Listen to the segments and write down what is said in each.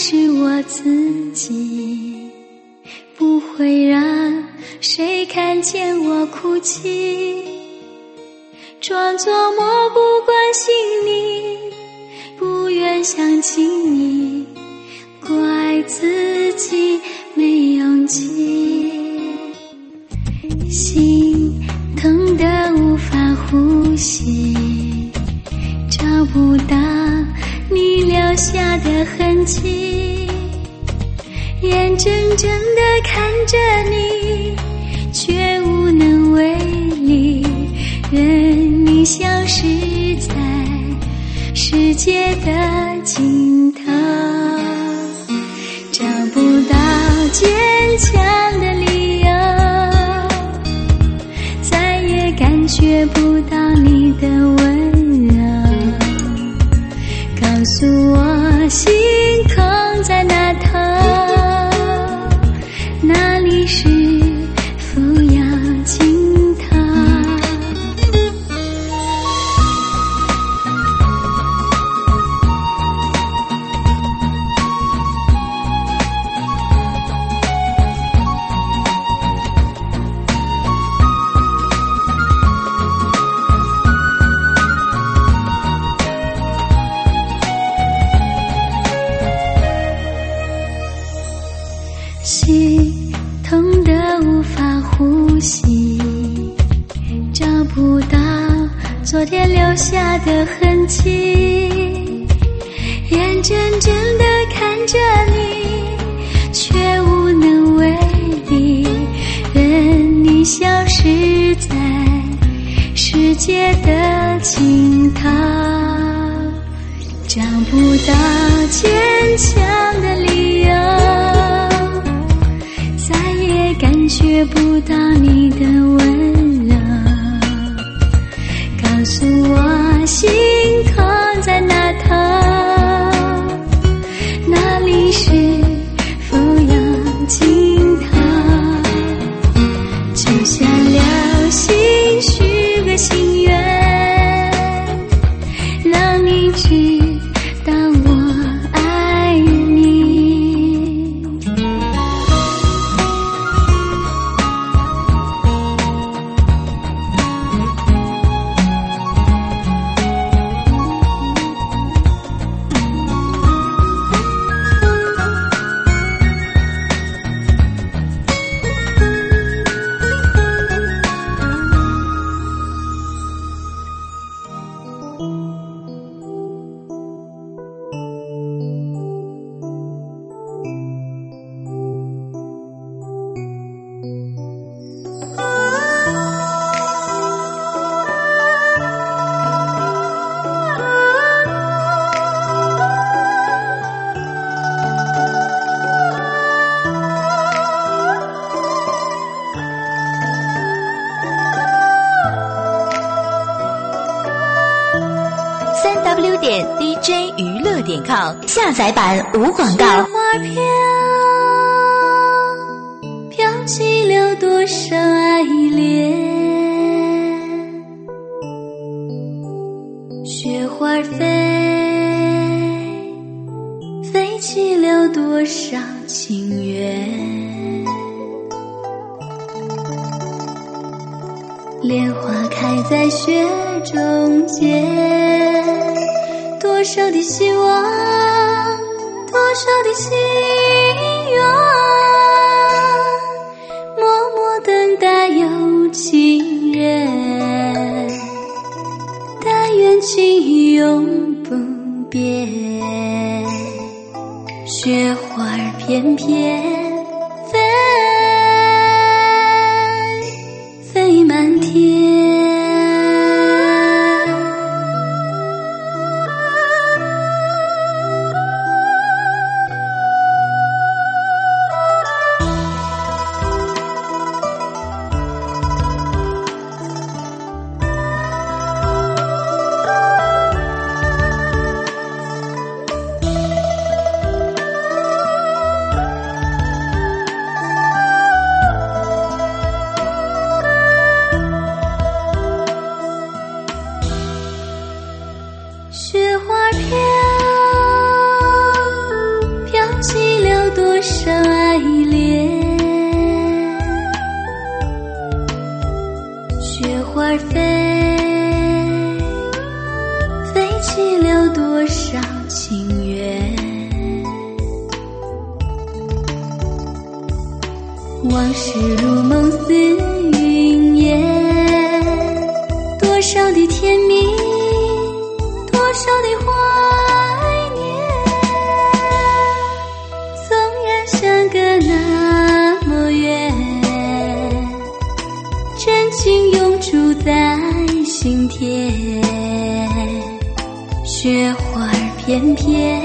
是我自己，不会让谁看见我哭泣，装作漠不关心你，不愿想起你，怪自己没勇气，心疼得无法呼吸，找不到你留下的痕迹，眼睁睁地看着你，却无能为力，任你消失在世界的尽头，找不到坚强的理由，再也感觉不到你的温柔，告诉我心痛在哪头，哪里是否要尽头。心痛得无法呼吸，找不到昨天留下的痕迹，眼睁睁地看着你，却无能为力，任你消失在世界的尽头，找不到坚强的理由，感觉不到你的温柔，告诉我心痛在哪头，哪里是否有尽头，就像流星许个心愿，让你知道我爱你。 3w.dj 娱乐.com下载版无广告。 雪花飘起了多少爱恋，雪花飞起了多少情缘，莲花开在雪中间，多少的希望，多少的心愿，默默等待有情人，但愿情永不变，雪花翩翩飞满天。 花飞，飞起了多少情缘。往事如梦似云烟，多少的甜蜜，多少的怀念。纵然相隔那么远，真情永驻在心田。雪花翩翩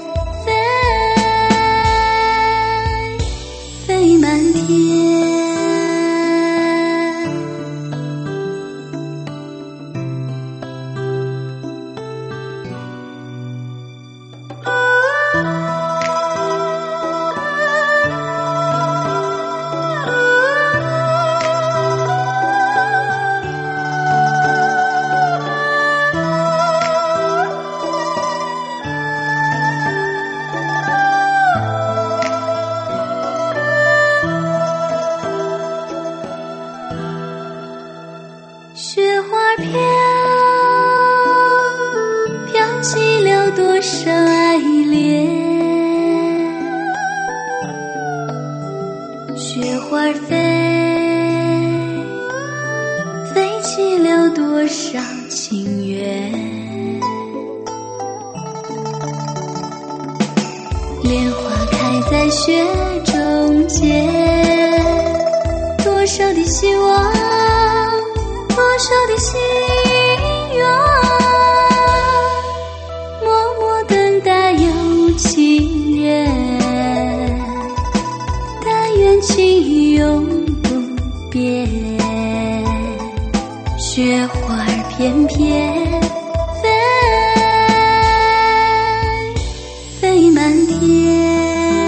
飞满天。雪花飘，飘起了多少爱恋。雪花飞，飞起了多少情缘。莲花开在雪中间，多少的希望，多少的心愿，默默等待有情人。但愿情永不变，雪花翩翩飞满天。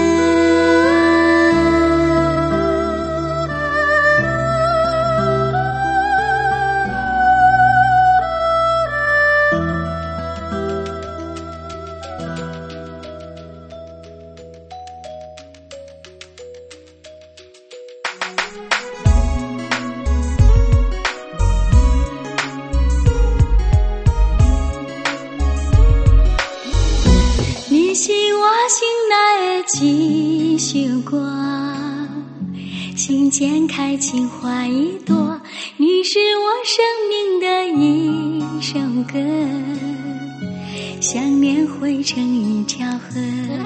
你是我心内的一束光，心间开情花一朵，你是我生命的一首歌，想念汇成一条河。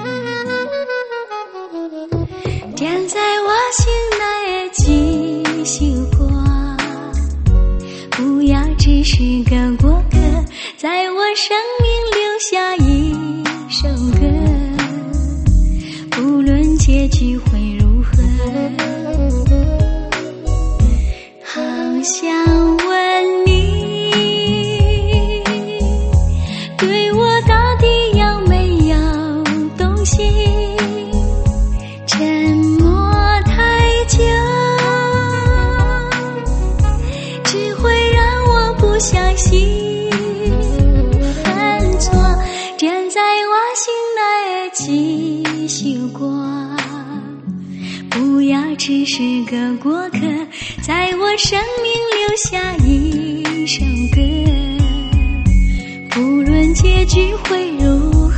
站在我心内的一束光，不要只是个过客，在我生命留下一首歌，不论结局会如何。好想问你，对我到底要没有动心？沉默太久，只会让我不相信犯错。站在我心内的一束光，不要只是个过客，在我生命留下一首歌，不论结局会如何。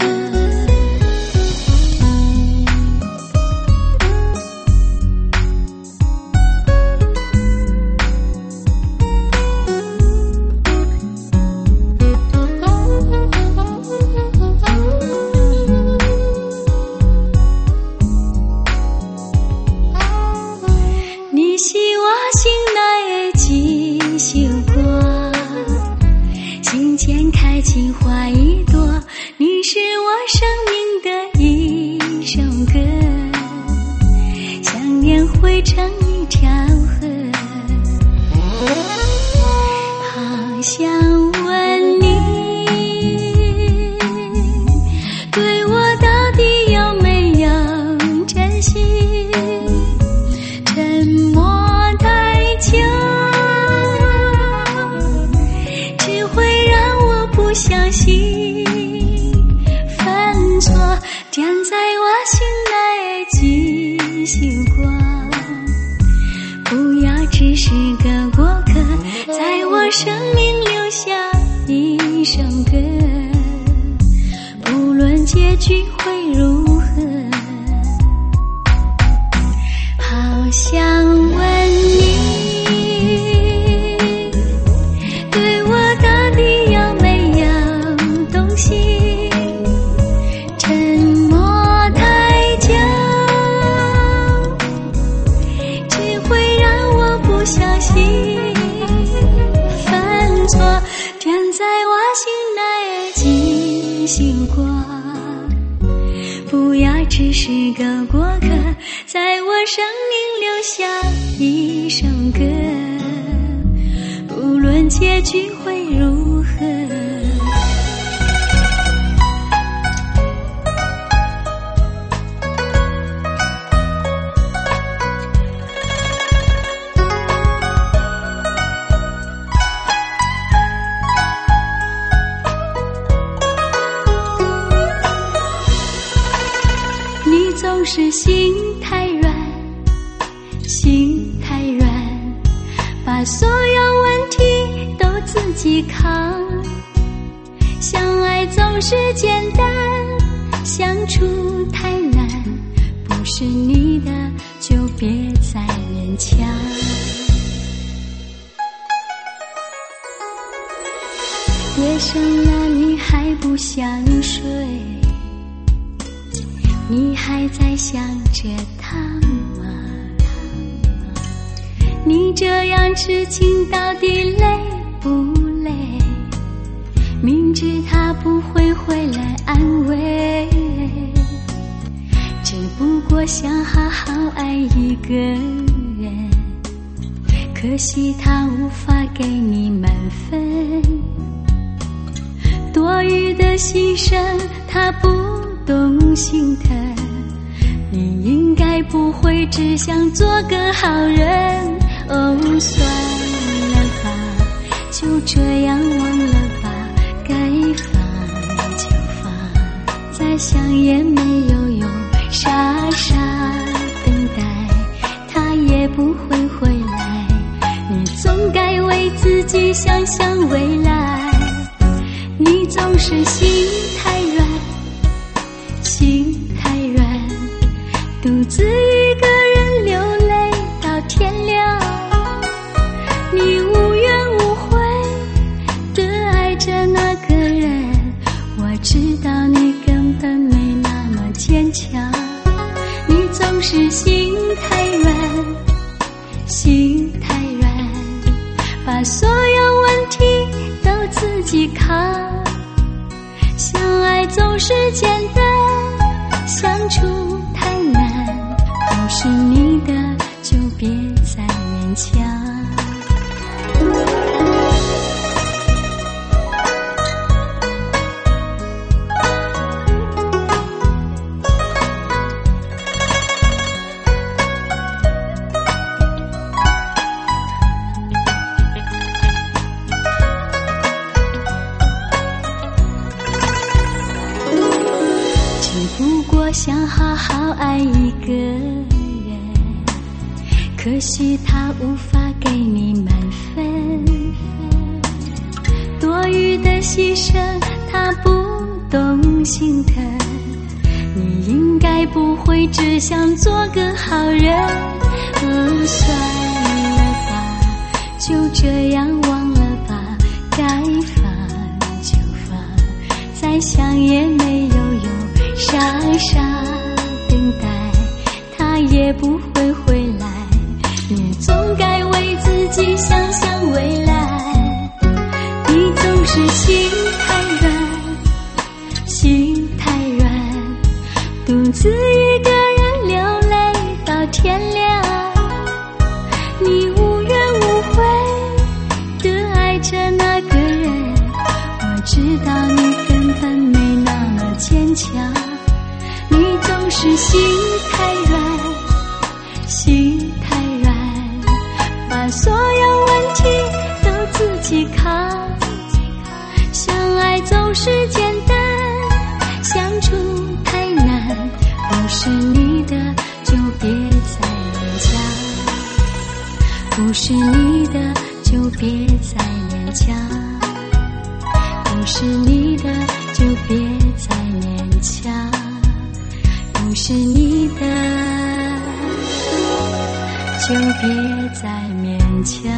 你是我心内的一束光，心间开情花一朵，你是我生命的一首歌，想念汇成一条河。好想问你，对我到底有没有真心？沉默太久，只会让我不相信犯错。站在我心内的一束光，不要只是个过客，在生命留下一首歌，无论结局会如何，好想问你，对我到底有没有动心？沉默太久，只会让我不小心犯错，倦在我心内记醒过，不要只是个过客，在我生命留下一首歌，不论结局会如何。你总是心太软，心太软，把所有问题都自己扛。相爱总是简单，相处太难，不是你的就别再勉强。夜深了你还不想睡，你还在想着他吗？你这样痴情到底累不累？明知他不会回来安慰，只不过想好好爱一个人，可惜他无法给你满分，多余的牺牲他不懂心疼，你应该不会只想做个好人。哦，算了吧，就这样忘了吧，该放就放，再想也没有用，傻傻等待，他也不会回来，你总该为自己想想未来。你总是心太软，心太软，独自一个人流泪到天亮。你无怨无悔地爱着那个人，我知道你根本没那么坚强。你总是心太软，心太软，把所有问题都自己扛。相爱总是简单，相处太难，不是你的就别再勉强。想好好爱一个人，可惜他无法给你满分，多余的牺牲他不懂心疼，你应该不会只想做个好人。哦，算了吧，就这样忘了吧，该放就放，再想也没有用，傻傻等待，他也不会回来，你总该为自己想想未来。你总是心太软，心太软，独自一个人流泪到天亮。你无怨无悔地爱着那个人，我知道你根本没那么坚强。你总是心太软，心太软，把所有问题都自己扛。相爱总是简单，相处太难，不是你的就别再勉强，不是你的就别再勉强，不是你的就别再勉强，不是你的就别再勉强。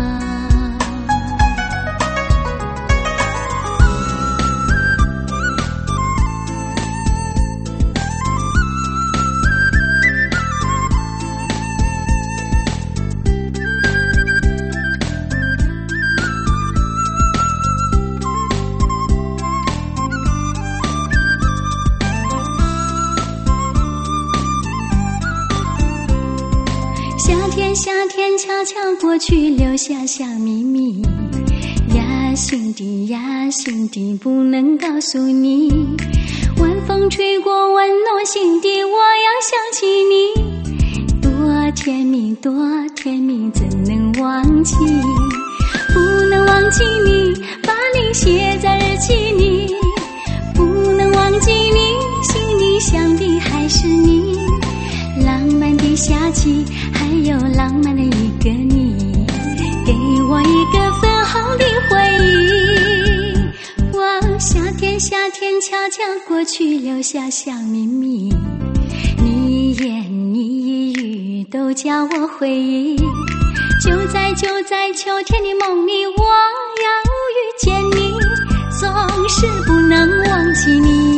夏天悄悄过去，留下小秘密呀，心底呀，心底不能告诉你。晚风吹过，温暖心底，我要想起你。多甜蜜，多甜蜜，怎能忘记？不能忘记你，把你写在日记里。不能忘记你，心里想的还是你。浪漫的夏季，还有浪漫的一个你，给我一个粉红的回忆。哇，夏天夏天悄悄过去，留下小秘密，你一言你一语都叫我回忆。就在秋天的梦里，我要遇见你，总是不能忘记你。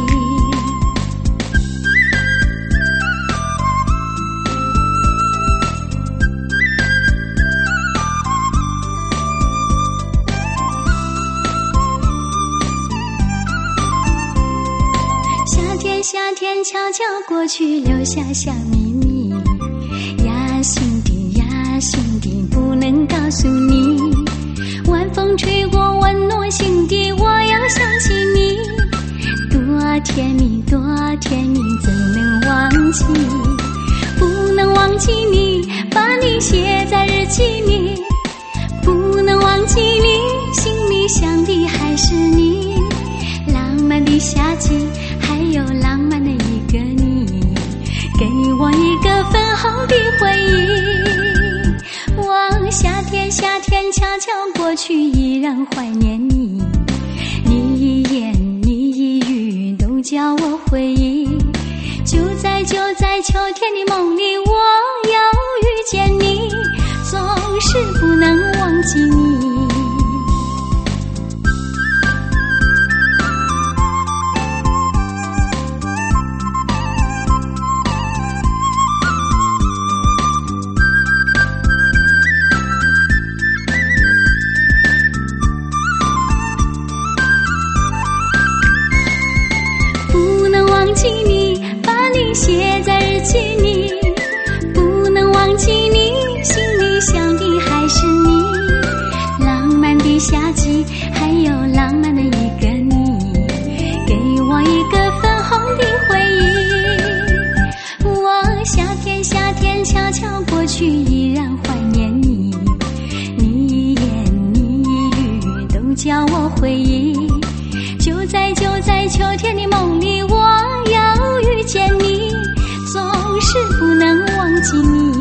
夏天悄悄过去，留下小秘密呀，心底呀，心底不能告诉你。晚风吹过，温暖心底，我要想起你。多甜蜜，多甜蜜，怎能忘记？不能忘记你，把你写在日记里。不能忘记你，心里想的还是你。浪漫的夏季，还有浪漫的一个你，给我一个粉红的回忆。望夏天夏天悄悄过去，依然怀念你。你一言你一语都叫我回忆。就在秋天的梦里，我要遇见你，总是不能忘记你。忘记你，把你写在日记里。不能忘记你，心里想的还是你。浪漫的夏季，还有浪漫的一个你，给我一个粉红的回忆。我夏天夏天悄悄过去，依然怀念你。你一言你一语都叫我回忆。就在秋天的梦里，我要遇见你，总是不能忘记你。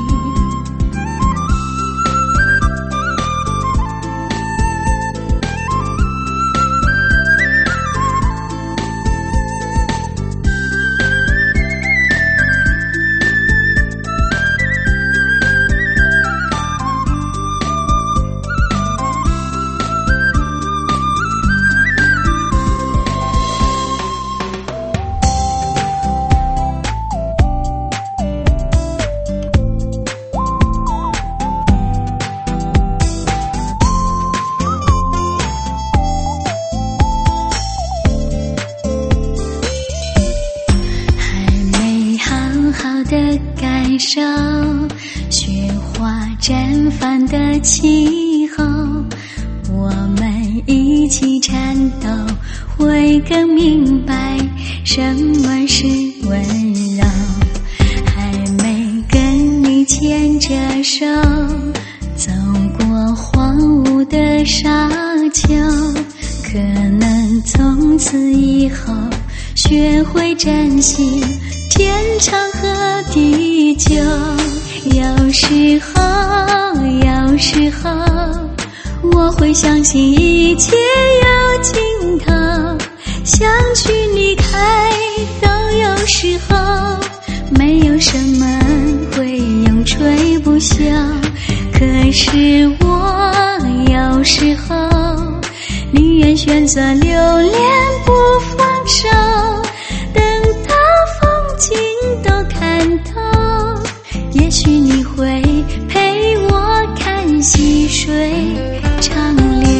的感受，雪花绽放的气候，我们一起颤抖，会更明白什么是温柔。还没跟你牵着手，走过荒芜的沙丘，可能从此以后学会珍惜天长和地久。有时候会相信一切有尽头，相聚离开都有时候，没有什么会永垂不朽。可是我有时候宁愿选择留恋不放手，等到风景都看透，也许你会陪我看细水长流。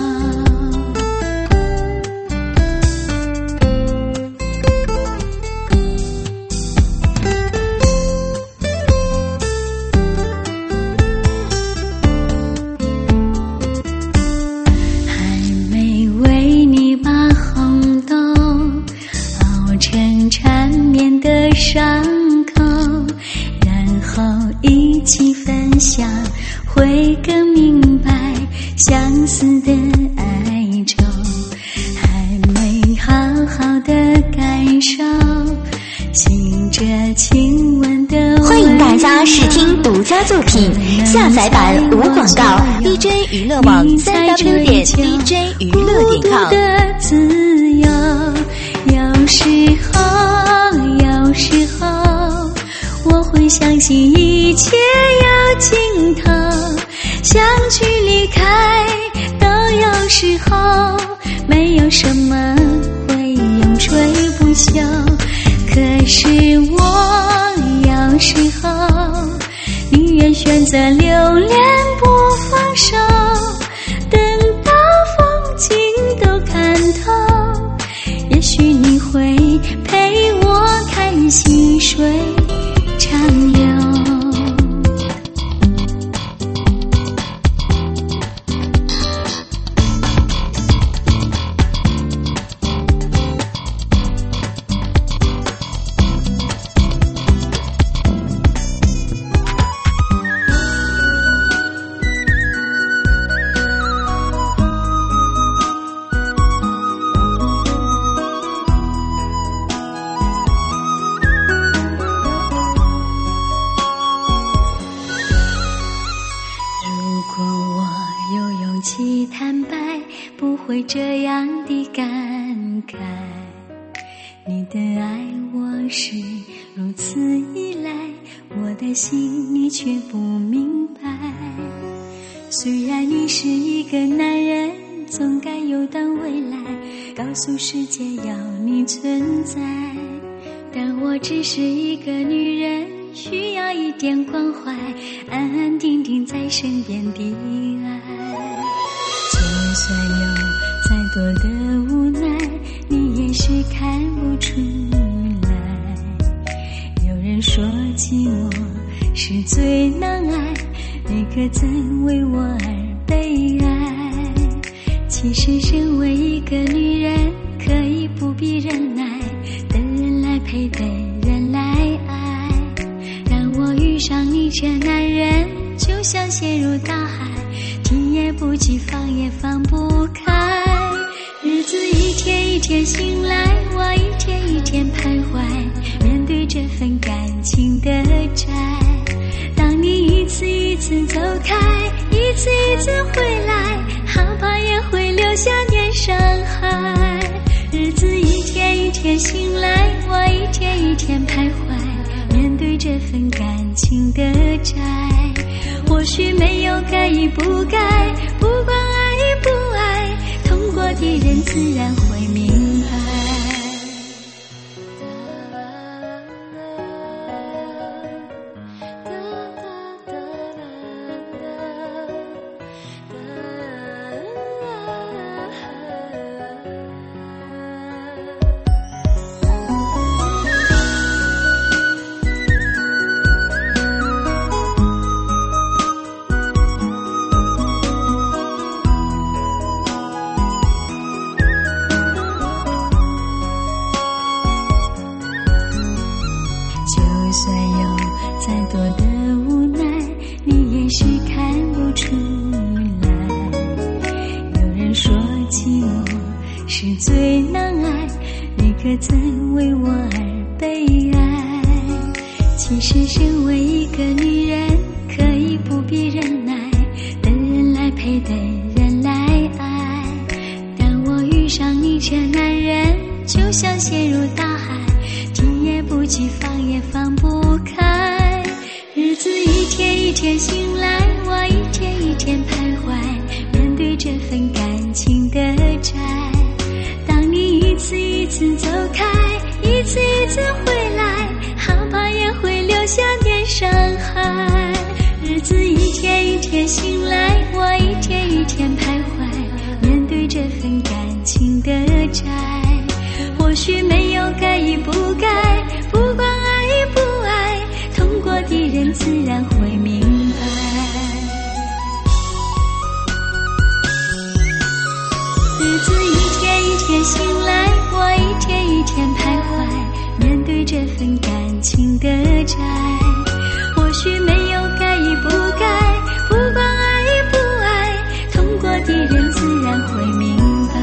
伤口，然后一起分享，会更明白相似的哀愁，还没好好的感受醒着亲吻的。 欢迎大家试听独家作品，下载版无广告 DJ 娱乐网 3w.dj 娱乐.com。 的自由，有时候我会相信一切有尽头，相聚离开都有时候，没有什么会永垂不朽。可是我有时候宁愿选择留恋不放手，等到风景都看透，也许你会陪我看细水长流。坦白不会这样的感慨，你的爱我是如此依赖，我的心你却不明白。虽然你是一个男人，总该有段未来，告诉世界要你存在，但我只是一个女人，需要一点关怀，安安定定在身边的爱。就算有再多的无奈，你也是看不出来。有人说寂寞是最难爱，你可曾为我而悲哀？其实身为一个女人，可以不必忍耐，等人来陪，等人来爱。让我遇上你这男人，就像陷入大海，提也不起，放也放不开。日子一天一天醒来，我一天一天徘徊，面对这份感情的债。当你一次一次走开，一次一次回来，好怕也会留下点伤害。日子一天一天醒来，我一天一天徘徊，面对这份感情的债。或许没有该与不该，不管爱与不爱，痛过的人自然会明白。就算有再多的无奈，你也是看不出来。有人说寂寞是最难爱，你可曾为我而悲哀？其实身为一个女人，可以不必忍耐，等人来陪，等人来次走开，一次一次回来，好怕也会留下点伤害。日子一天一天醒来，我一天一天徘徊，面对这份感情的债，或许没有该与不该，不管爱与不爱，痛过的人自然会明白。日子一天一天醒来，我一天一天徘徊，面对这份感情的债，或许没有该与不该，不管爱与不爱，痛过的人自然会明白。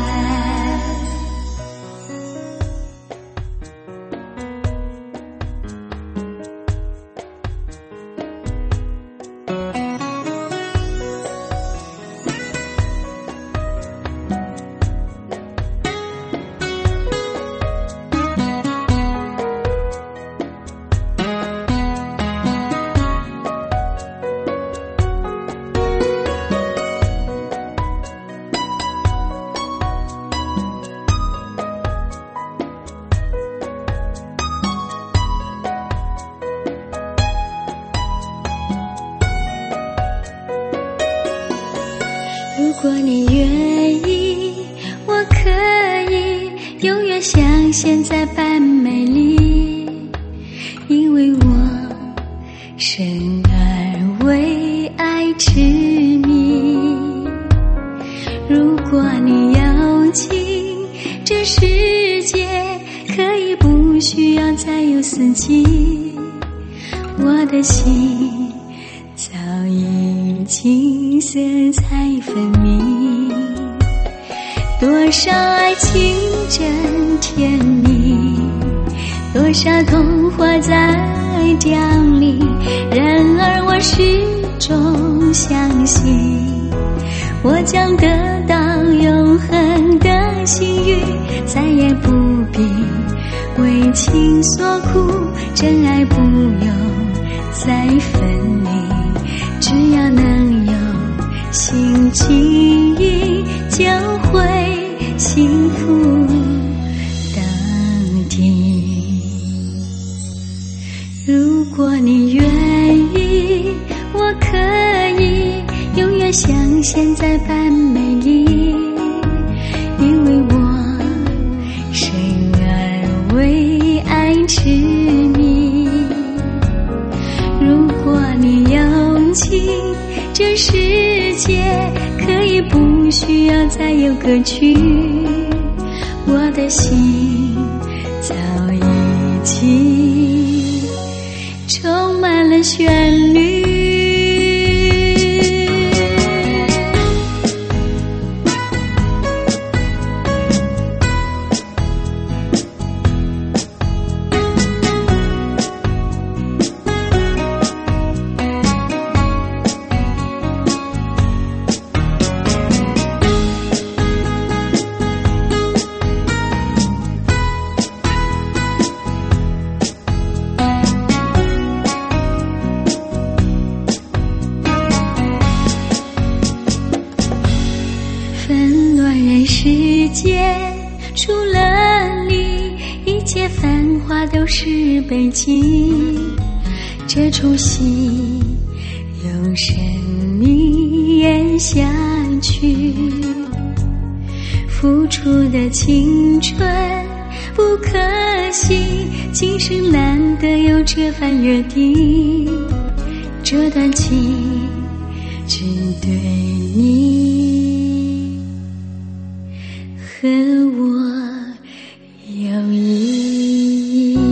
如果你愿意，我可以永远像现在般美丽，因为我生而为爱痴迷。如果你要进这世界，可以不需要再有四季，我的心早已经色彩分明。多少爱情真甜蜜，多少童话在降临，然而我始终相信，我将得到永恒的幸运，再也不必为情所苦，真爱不用再分离，只要能有心经营，就会幸福到底。如果你愿意，我可以永远像现在般美丽，因为我生而为爱痴迷。如果你要进这世界，可以不需要再有歌曲，我的心早已经充满了旋律。纷乱人世间，除了你，一切繁华都是悲情。这出戏用生命演下去，付出的青春不可惜，今生难得有这番约定，这段情只对你和我有意义。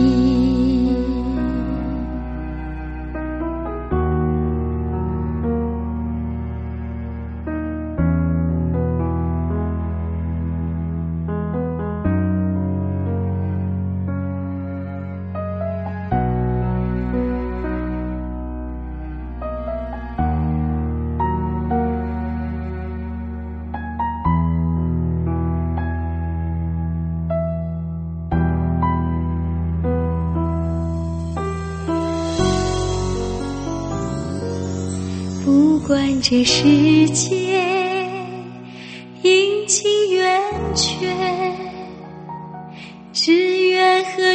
不管这世界阴晴圆缺，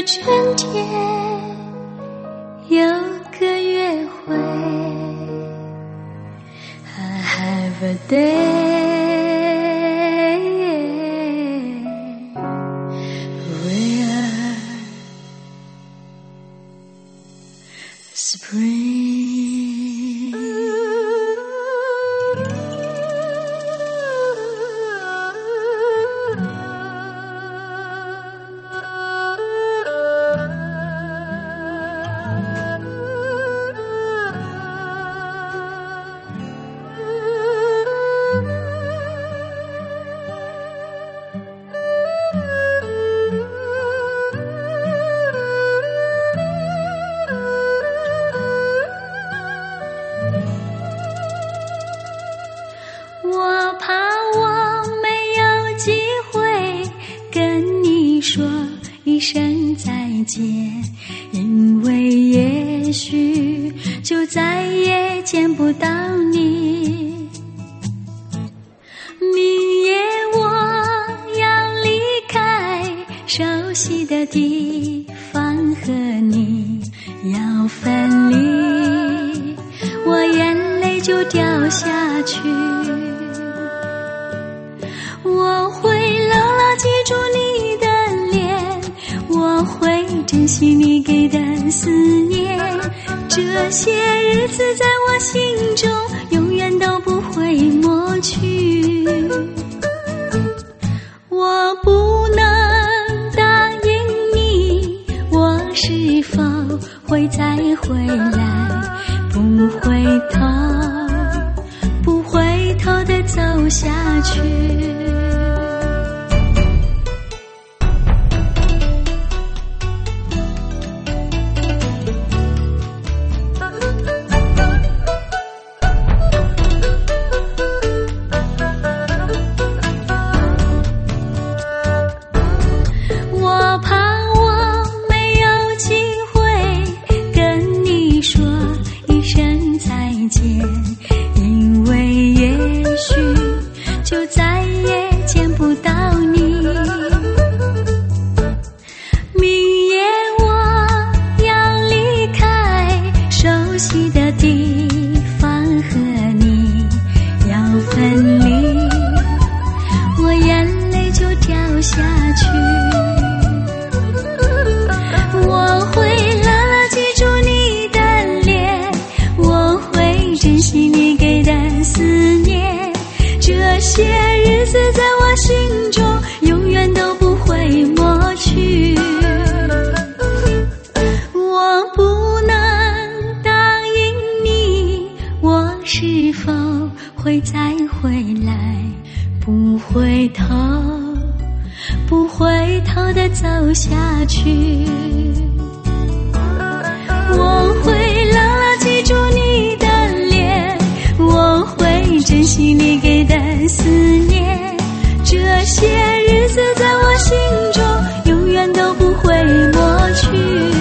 瞬间有个约会 I have a day where spring我怕我没有机会跟你说一声再见，因为也许就再也见不到你。明夜我要离开熟悉的地方，和你要分离，我眼泪就掉下去。我会牢牢记住你的脸，我会珍惜你给的思念，这些日子在我心中永远都不会抹去。我不能答应你，我是否会再回来，不回头，不回头地走下去。因为也许就再也见不到你。明夜我要离开熟悉的地方，和你要分离，我眼泪就掉下去。我会牢牢记住你的脸，我会珍惜你给的思念，这些日子在我心中永远都不会抹去。我不能答应你，我是否会再回来，不回头，不回头地走下去。我会牢牢记住你的脸，我会珍惜你给的思念，这些日子在我心中永远都不会抹去。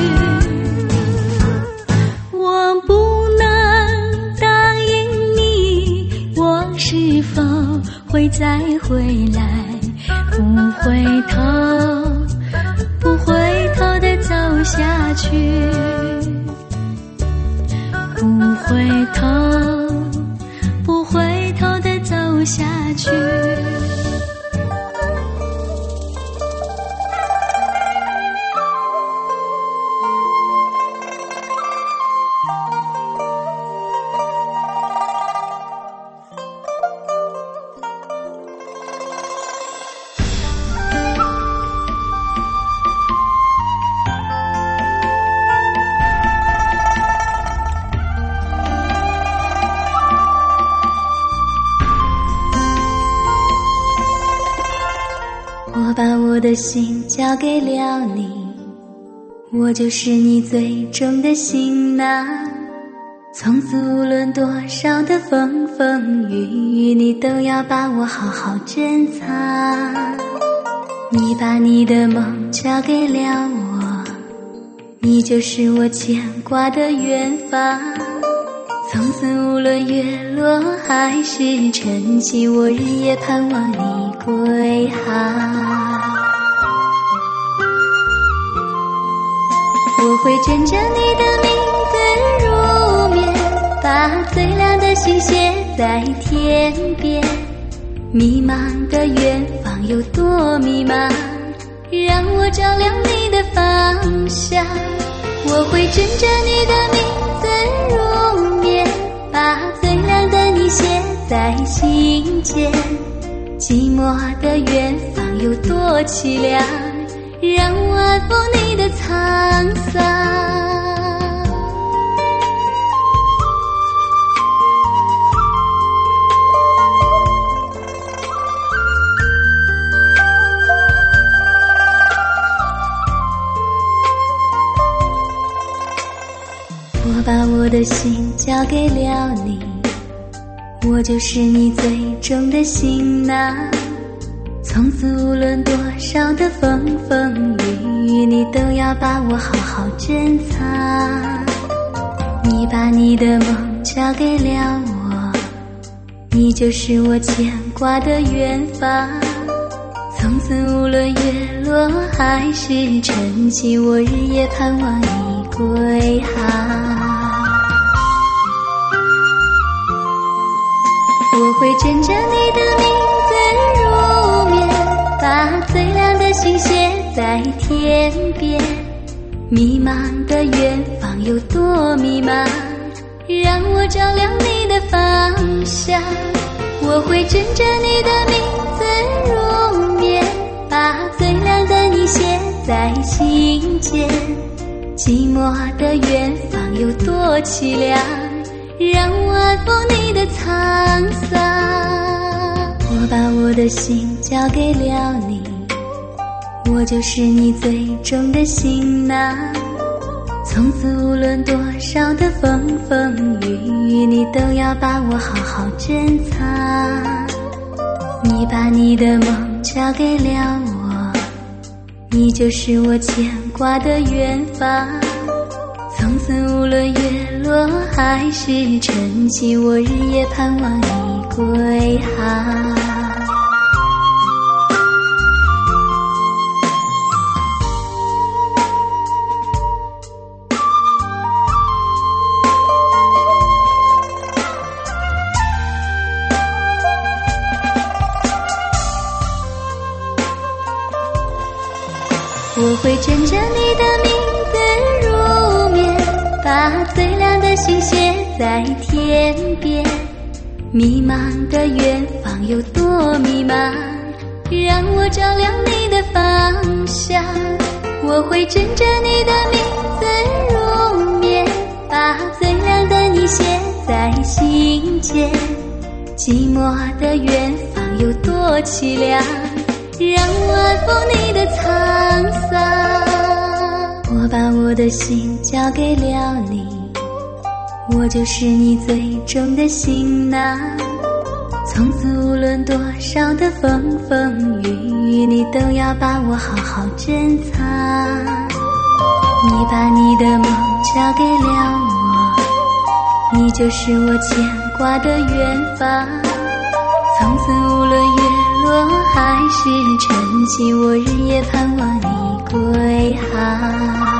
我不能答应你，我是否会再回来，不回头，不回头地走下去。不回头，不回头地走下去。我把我的心交给了你，我就是你最终的心囊。从此无论多少的风风雨雨，你都要把我好好珍藏。你把你的梦交给了我，你就是我牵挂的远方。从此无论月落还是晨曦，我日夜盼望你归航。 会枕着你的名字入眠，把最亮的星写在天边。迷茫的远方有多迷茫，让我照亮你的方向。我会枕着你的名字入眠，把最亮的你写在心间。寂寞的远方有多凄凉，让我安抚你的沧桑。我把我的心交给了你，我就是你最重的行囊。从此无论多少的风风雨雨，你都要把我好好珍藏。你把你的梦交给了我，你就是我牵挂的远方。从此无论月落还是晨曦，我日夜盼望你归航。我会枕着你的名字入眠，把最亮的星写在天边。迷茫的远方有多迷茫，让我照亮你的方向。我会枕着你的名字入眠，把最亮的你写在心间。寂寞的远方有多凄凉，让我安抚你的沧桑。我把我的心交给了你，我就是你最重的行囊。从此无论多少的风风雨雨，你都要把我好好珍藏。你把你的梦交给了我，你就是我牵挂的远方。从此无论月落还是晨曦，我日夜盼望你归航。我会枕着你的名字入眠，把最亮的星写在天边。迷茫的远方有多迷茫，让我照亮你的方向。我会枕着你的名字入眠，把最亮的你写在心间。寂寞的远方有多凄凉，让我安抚你的沧桑。我把我的心交给了你，我就是你最重的行囊。从此无论多少的风风雨雨，你都要把我好好珍藏。你把你的梦交给了我，你就是我牵挂的远方。从此无论月落还是晨曦，我日夜盼望你归航。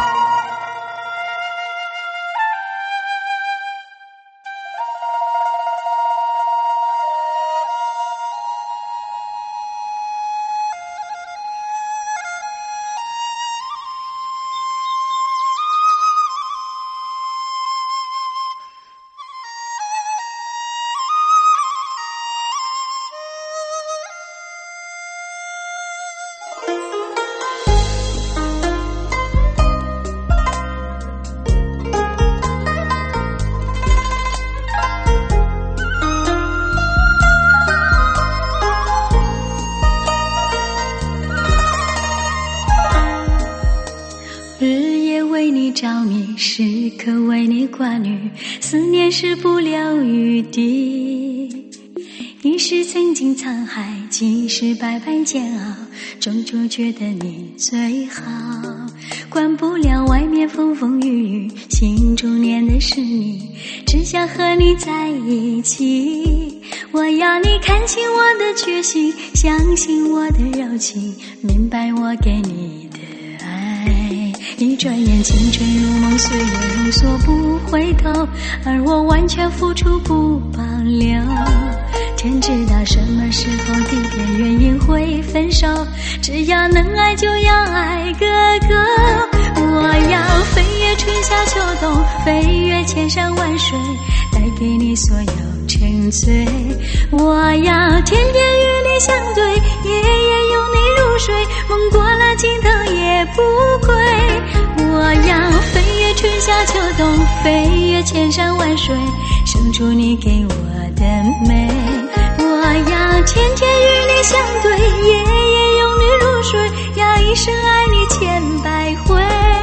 着迷，时刻为你挂虑，思念是不了余地。一时曾经沧海，几时百般煎熬，终究觉得你最好。管不了外面风风雨雨，心中念的是你，只想和你在一起。我要你看清我的决心，相信我的柔情，明白我给你的爱一转眼青春如梦，岁月如梭不回头，而我完全付出不保留。天知道什么时候地点原因会分手，只要能爱就要爱个够。我要飞越春夏秋冬，飞越千山万水，带给你所有沉醉。我要天天与你相对，夜夜拥你入睡，梦过了尽头也不归。我要飞越春夏秋冬，飞越千山万水，守住你给我的美。我要天天与你相对，夜夜拥你入睡，要一生爱你千百回。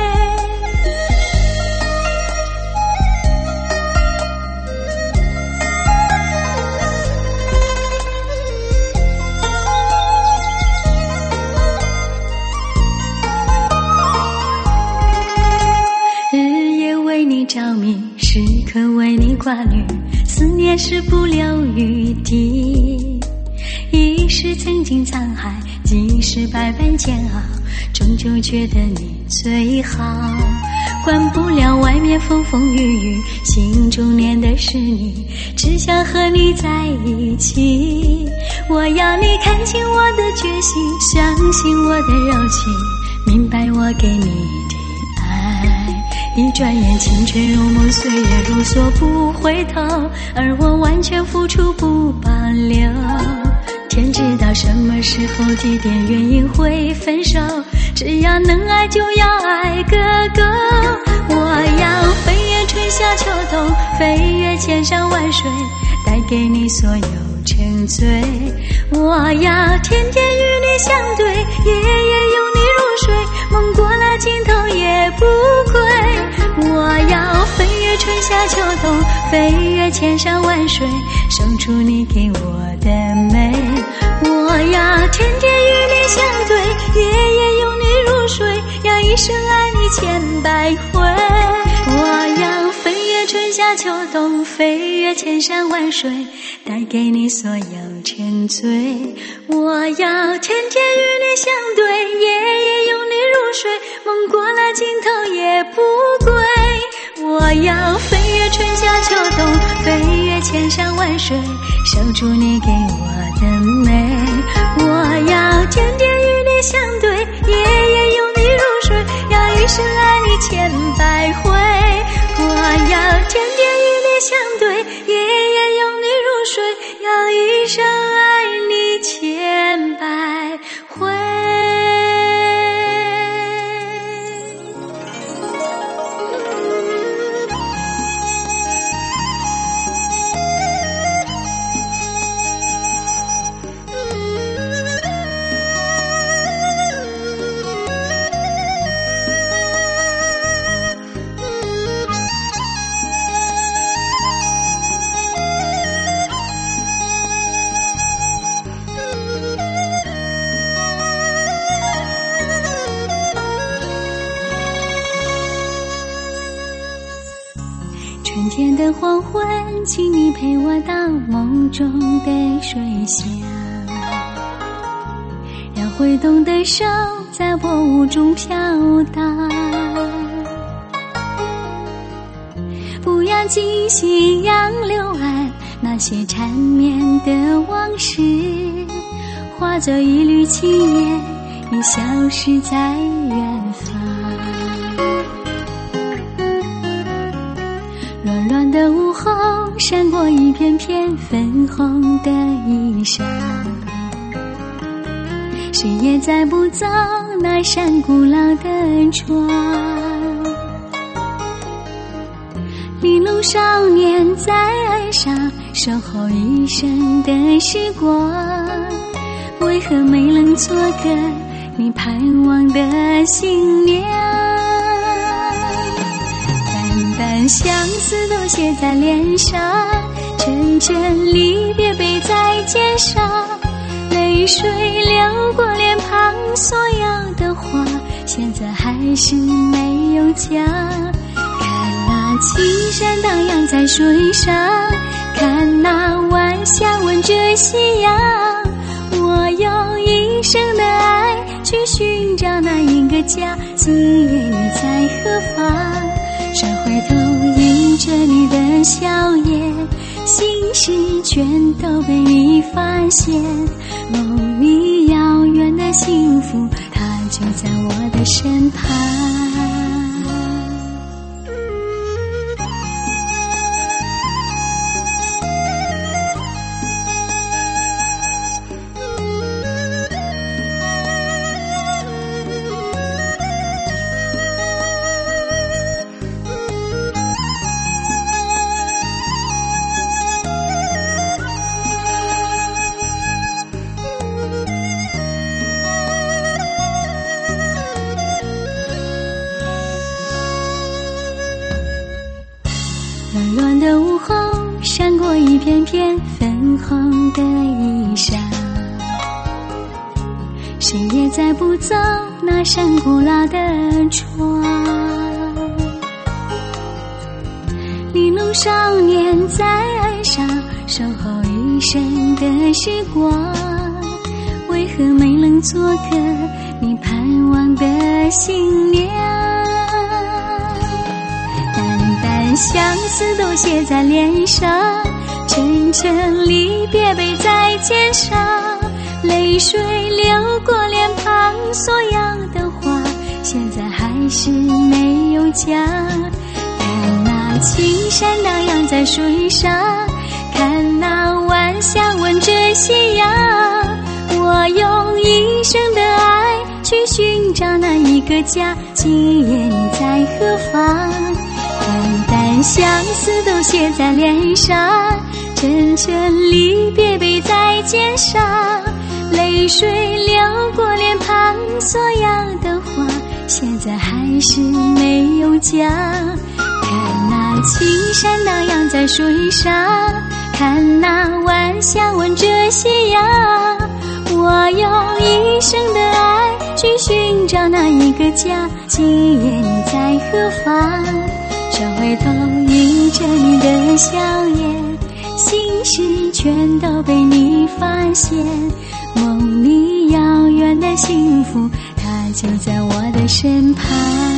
着迷，时刻为你挂虑，思念是不留余地。一时曾经沧海，几时百般煎熬，终究觉得你最好。管不了外面风风雨雨，心中念的是你，只想和你在一起。我要你看清我的决心，相信我的柔情，明白我给你的爱。一转眼青春如梦，岁月如梭不回头，而我完全付出不保留。天知道什么时候地点原因会分手，只要能爱就要爱个够。我要飞越春夏秋冬，飞越千山万水，带给你所有沉醉。我要天天与你相对，夜夜拥你入睡，梦过了尽头也不归。我要飞越春夏秋冬，飞越千山万水，守住你给我的美。我要天天与你相对，夜夜拥你入睡，要一生爱你千百回。我要飞越春夏秋冬，飞越千山万水，带给你所有沉醉。我要天天与你相对，夜夜拥你入睡，梦过了尽头也不归。我要飞越春夏秋冬，飞越千山万水，守住你给我的美。我要天天与你相对，夜夜拥你入睡，要一生爱你千百回。我要天天与你相对，夜夜拥你入睡，要一生爱你千百回。春天的黄昏，请你陪我到梦中的水乡，让挥动的手在薄雾中飘荡，不要惊夕阳柳岸那些缠绵的往事，化作一缕青烟，已消失在远方。软软的午后，闪过一片片粉红的衣裳，谁也载不走那扇古老的窗。玲珑少年在岸上守候一生的时光，为何没能做个你盼望的新娘？相思都写在脸上，阵阵离别背在肩上，泪水流过脸庞，所有的话现在还是没有讲。看那青山荡漾在水上，看那晚霞吻着夕阳，我用一生的爱去寻找那一个家，今夜你在何方？转回头迎着你的笑颜，心事全都被你发现。梦里遥远的幸福，它就在我的身旁。暖暖的午后，闪过一片片粉红的衣裳，谁也再不走那扇古老的窗。玲珑少年在岸上守候一生的时光，为何没能做个你盼望的新娘？相思都写在脸上，阵阵离别背在肩上，泪水流过脸庞，所要的话现在还是没有讲。看那青山荡漾在水上，看那晚霞吻着夕阳，我用一生的爱去寻找那一个家，今夜你在何方？淡淡相思都写在脸上，阵阵离别背在肩上，泪水流过脸庞，所要的话现在还是没有讲。看那青山荡漾在水上，看那晚霞吻着夕阳，我用一生的爱去寻找那一个家，今夜你在何方？转回头迎着你的笑颜，心事全都被你发现。梦里遥远的幸福，它就在我的身旁。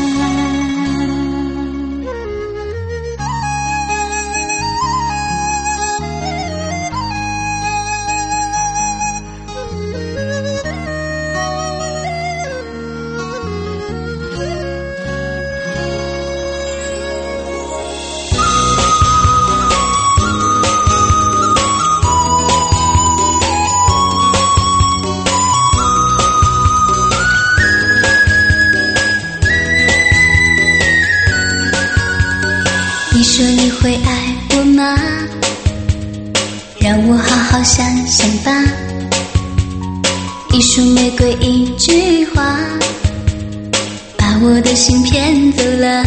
你说你会爱我吗？让我好好想想吧。一束玫瑰一句话，把我的心骗走了。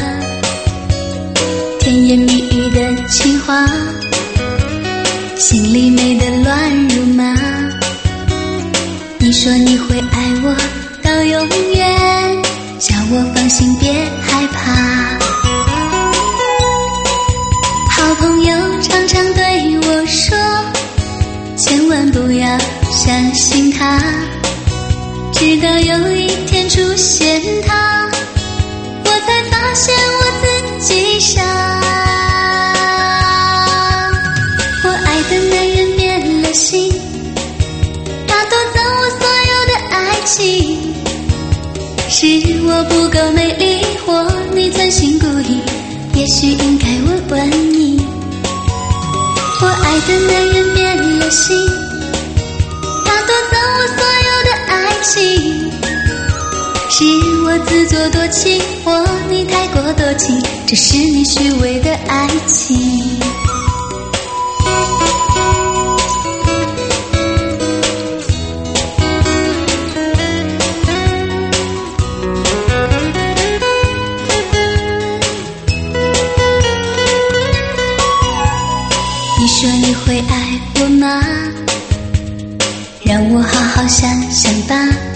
甜言蜜语的情话，心里美得乱如麻。你说你会爱我到永远，叫我放心别害怕。好朋友常常对我说，千万不要相信他，直到有一天出现他，我才发现我自己傻。我爱的男人变了心，他夺走我所有的爱情，是我不够美丽，或你存心故意，也许应该问问你。我爱的男人变了心，他夺走我所有的爱情，是我自作多情，或你太过多情，这是你虚伪的爱情。你说你会爱我吗？让我好好想想吧。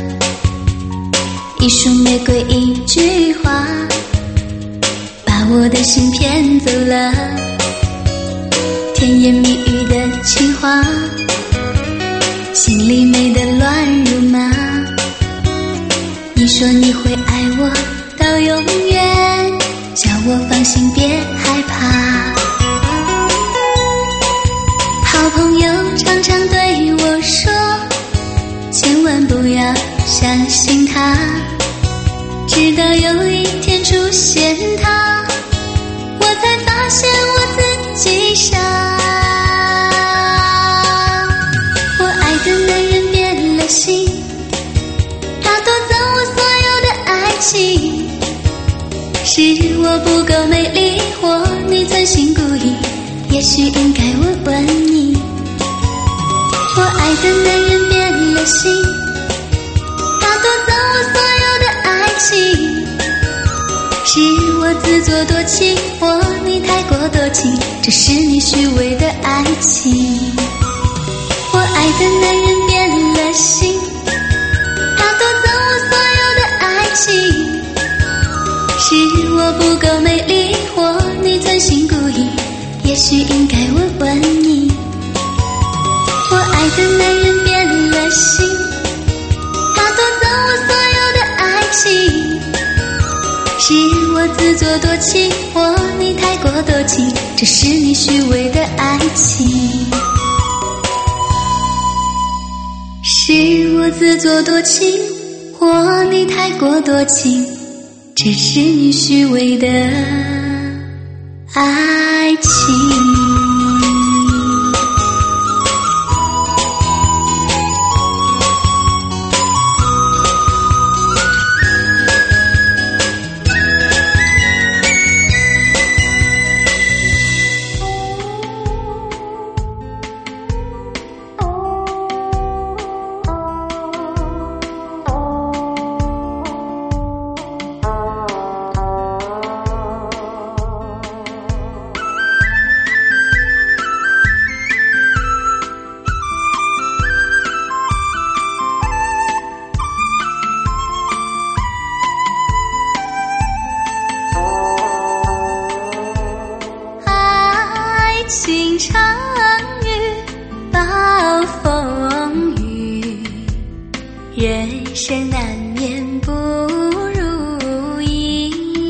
一束玫瑰一句话，把我的心骗走了。甜言蜜语的情话，心里美得乱如麻。你说你会爱我我到永远，叫我放心别害怕。好朋友常常对我说，千万不要相信他，直到有一天出现他，我才发现我自己傻。我爱的男人变了心，他夺走我所有的爱情，是我不够美丽，或你存心故意，也许应该问问你。我爱的男人变了心，他夺走我所有的爱情，是我自作多情，或你太过多情，这是你虚伪的爱情。我爱的男人变了心，他夺走我所有的爱情，是我不够美丽，或你存心故意，也许应该问问你。我爱的男人变了心，他夺走我所有的爱情，是我自作多情，或你太过多情，这是你虚伪的爱情。是我自作多情，或你太过多情，这是你虚伪的爱情。情长遇暴风雨，人生难免不如意，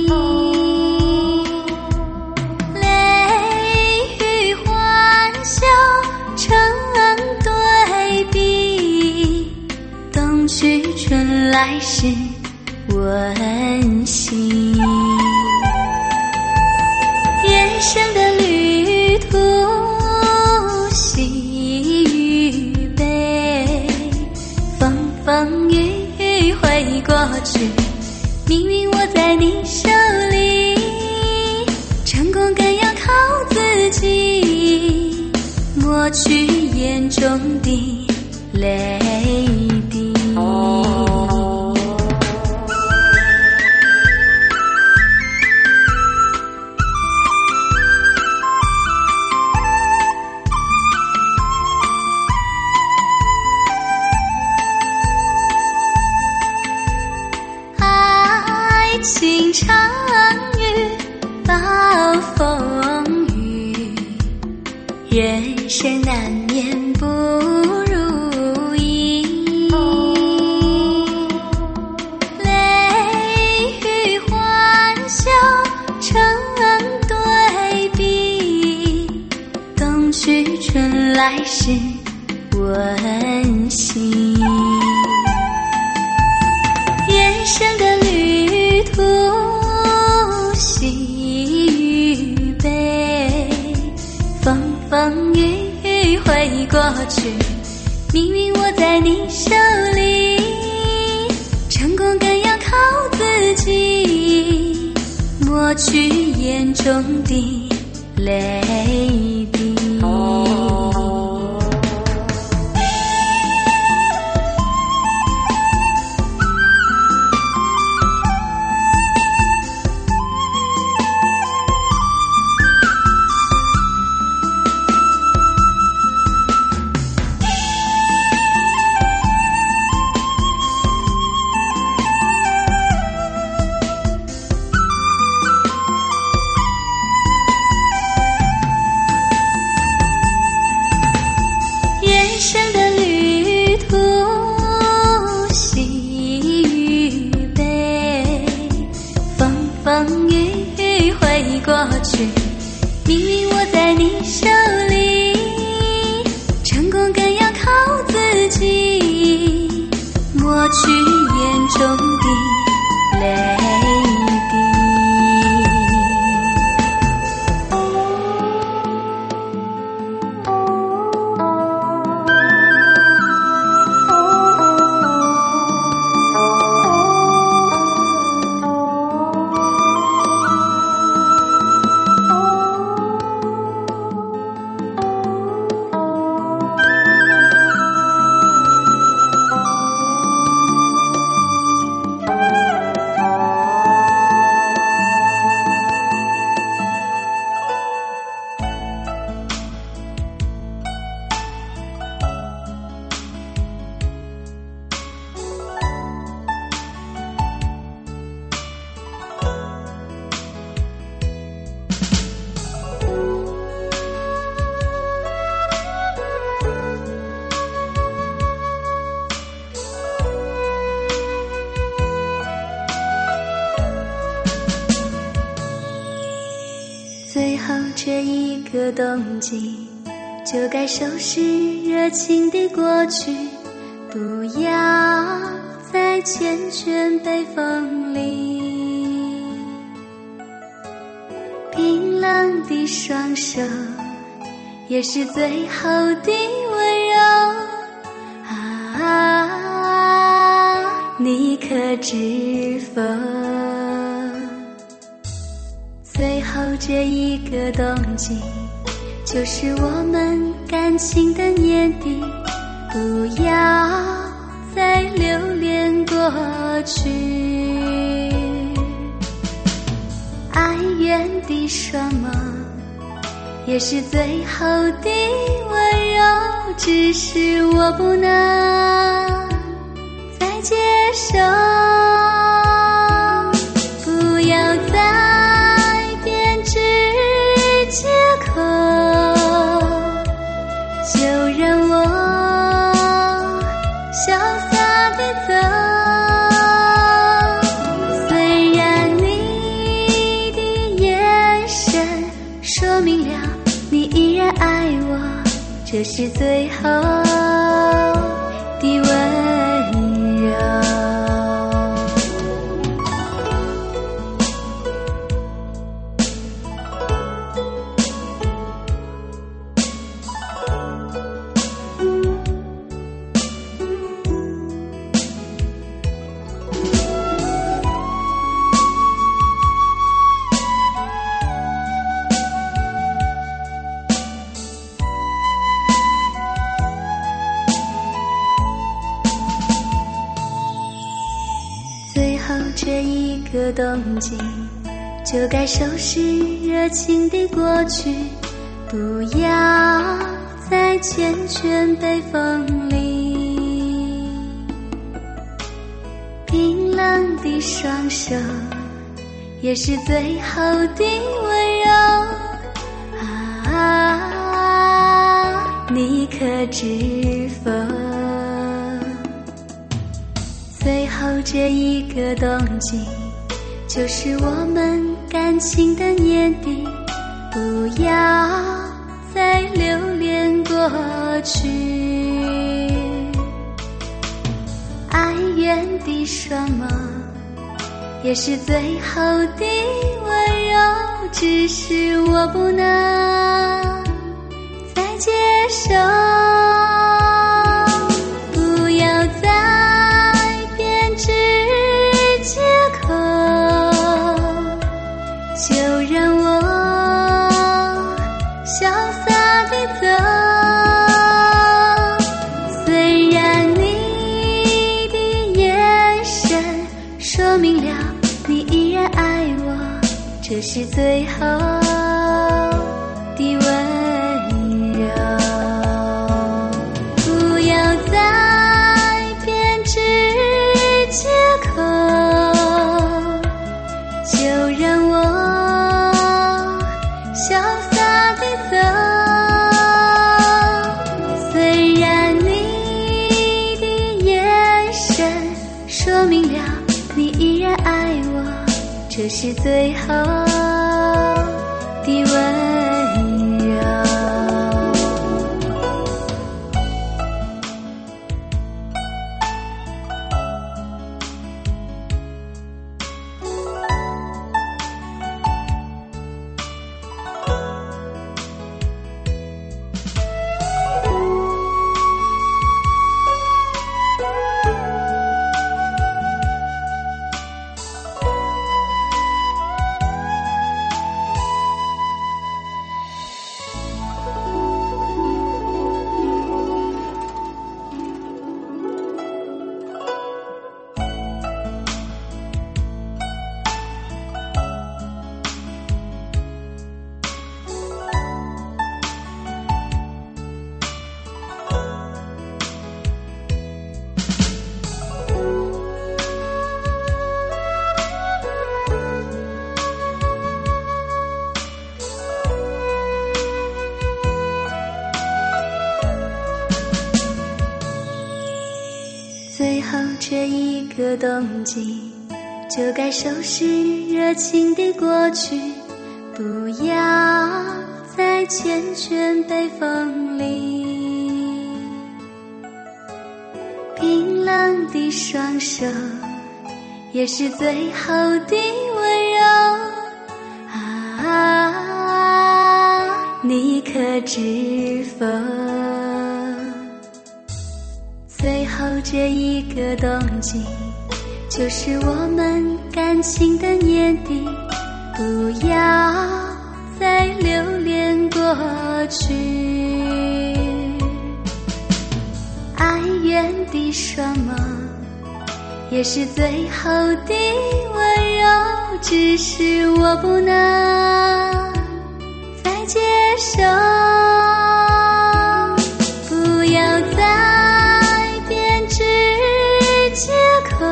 泪与欢笑成对比，冬去春来时温馨。人生的旅途喜与悲，风风雨雨会过去，命运握在你手里，成功更要靠自己，抹去眼中的泪滴。情长遇暴风雨，人生难免不如意，泪与欢笑成对比，冬去春来时温馨。人生的旅途喜与悲，风风雨雨会过去，命运握在你手里，成功更要靠自己，抹去眼中的泪滴。 抹去眼中的泪滴。 最后这一个冬季，就该收拾热情的过去，不要再缱绻北风里。冰冷的双手，也是最后的温柔。啊，你可知否？最后这一个冬季，就是我们感情的年底，不要再留恋过去。哀怨的双眸，也是最后的温柔，只是我不能再接受。不要再借口，就让我潇洒地走。虽然你的眼神说明了你依然爱我，这是最后的温柔。这一个冬季，就该收拾热情的过去，不要再缱绻北风里。冰冷的双手，也是最后的温柔。啊，你可知否？最后这一个冬季，就是我们感情的年底，不要再留恋过去。哀怨的双眸，也是最后的温柔，只是我不能再接受。不要再编织借口，就让我潇洒地走。虽然你的眼神说明了你依然爱我，这是最后的温柔。不要再编织借口，就让我潇洒地走。虽然你的眼神说明了你依然爱我，这是最后的温柔。 这一个冬季，就该收拾热情的过去，不要再缱绻北风里。冰冷的双手也是最后的温柔啊，你可知否？最后这一个冬季，就是我们感情的年底，不要再留恋过去。哀怨的双眸也是最后的温柔，只是我不能再接受。不要再编织借口，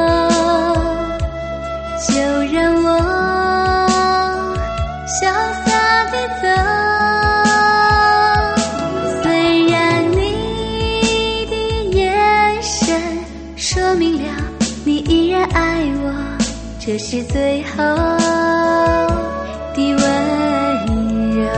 就让我潇洒地走。虽然你的眼神说明了你依然爱我，这是最后的温柔。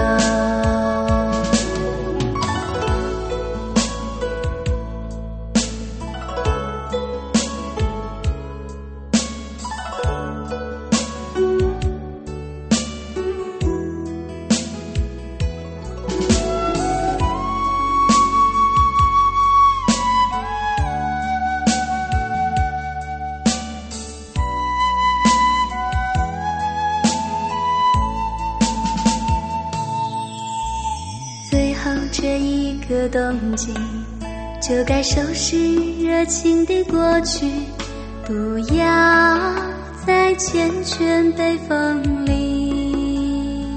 这一个冬季，就该收拾热情的过去，不要再缱绻北风里。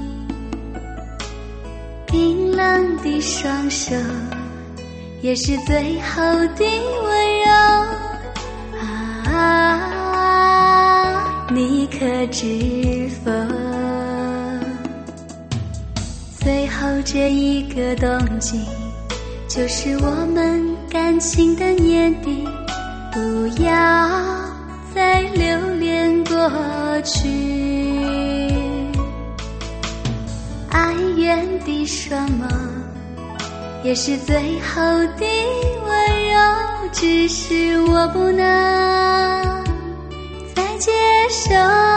冰冷的双手也是最后的温柔啊，你可知否？最后这一个冬季，就是我们感情的年底，不要再留恋过去。哀怨的双眸也是最后的温柔，只是我不能再接受。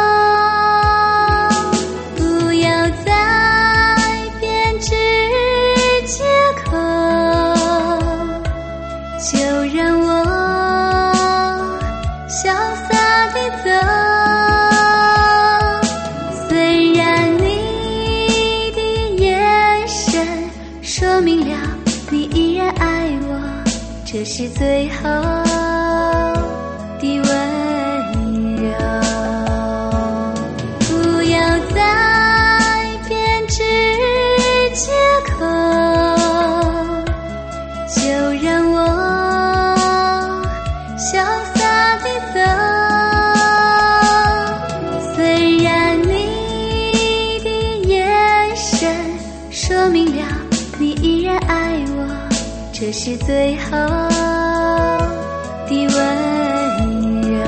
不要再编织借口，就让我潇洒地走。虽然你的眼神说明了你依然爱我，这是最后的温柔。不要再编织借口，就让我潇洒地走。虽然你的眼神说明了你依然爱我，这是最后的温柔。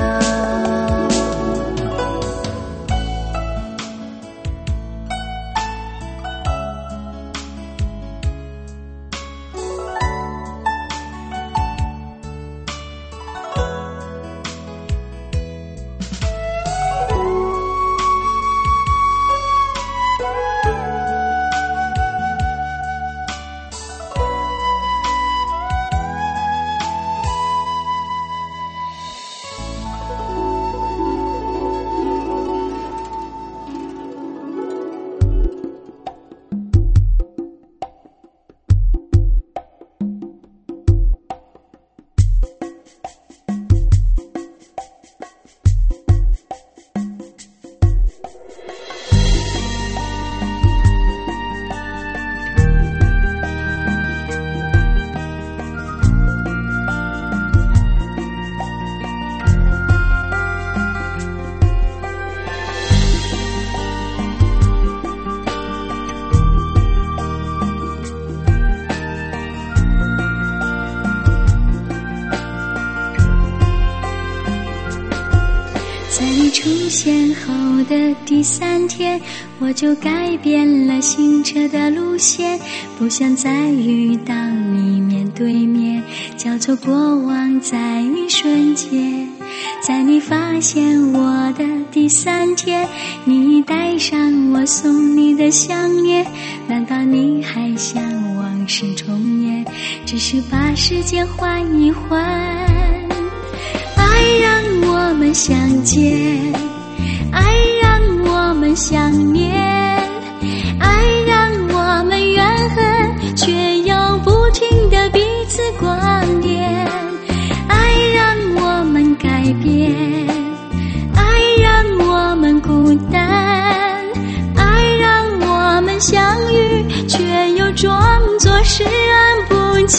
现后的第3天，我就改变了行车的路线，不想再遇到你面对面，交错过往在一瞬间。在你发现我的第3天，你带上我送你的项链，难道你还想往事重演？只是把时间换一换，爱让我们相见，爱让我们想念，爱让我们怨恨，却又不停地彼此挂念，爱让我们改变，爱让我们孤单，爱让我们相遇，却又装作视而不见。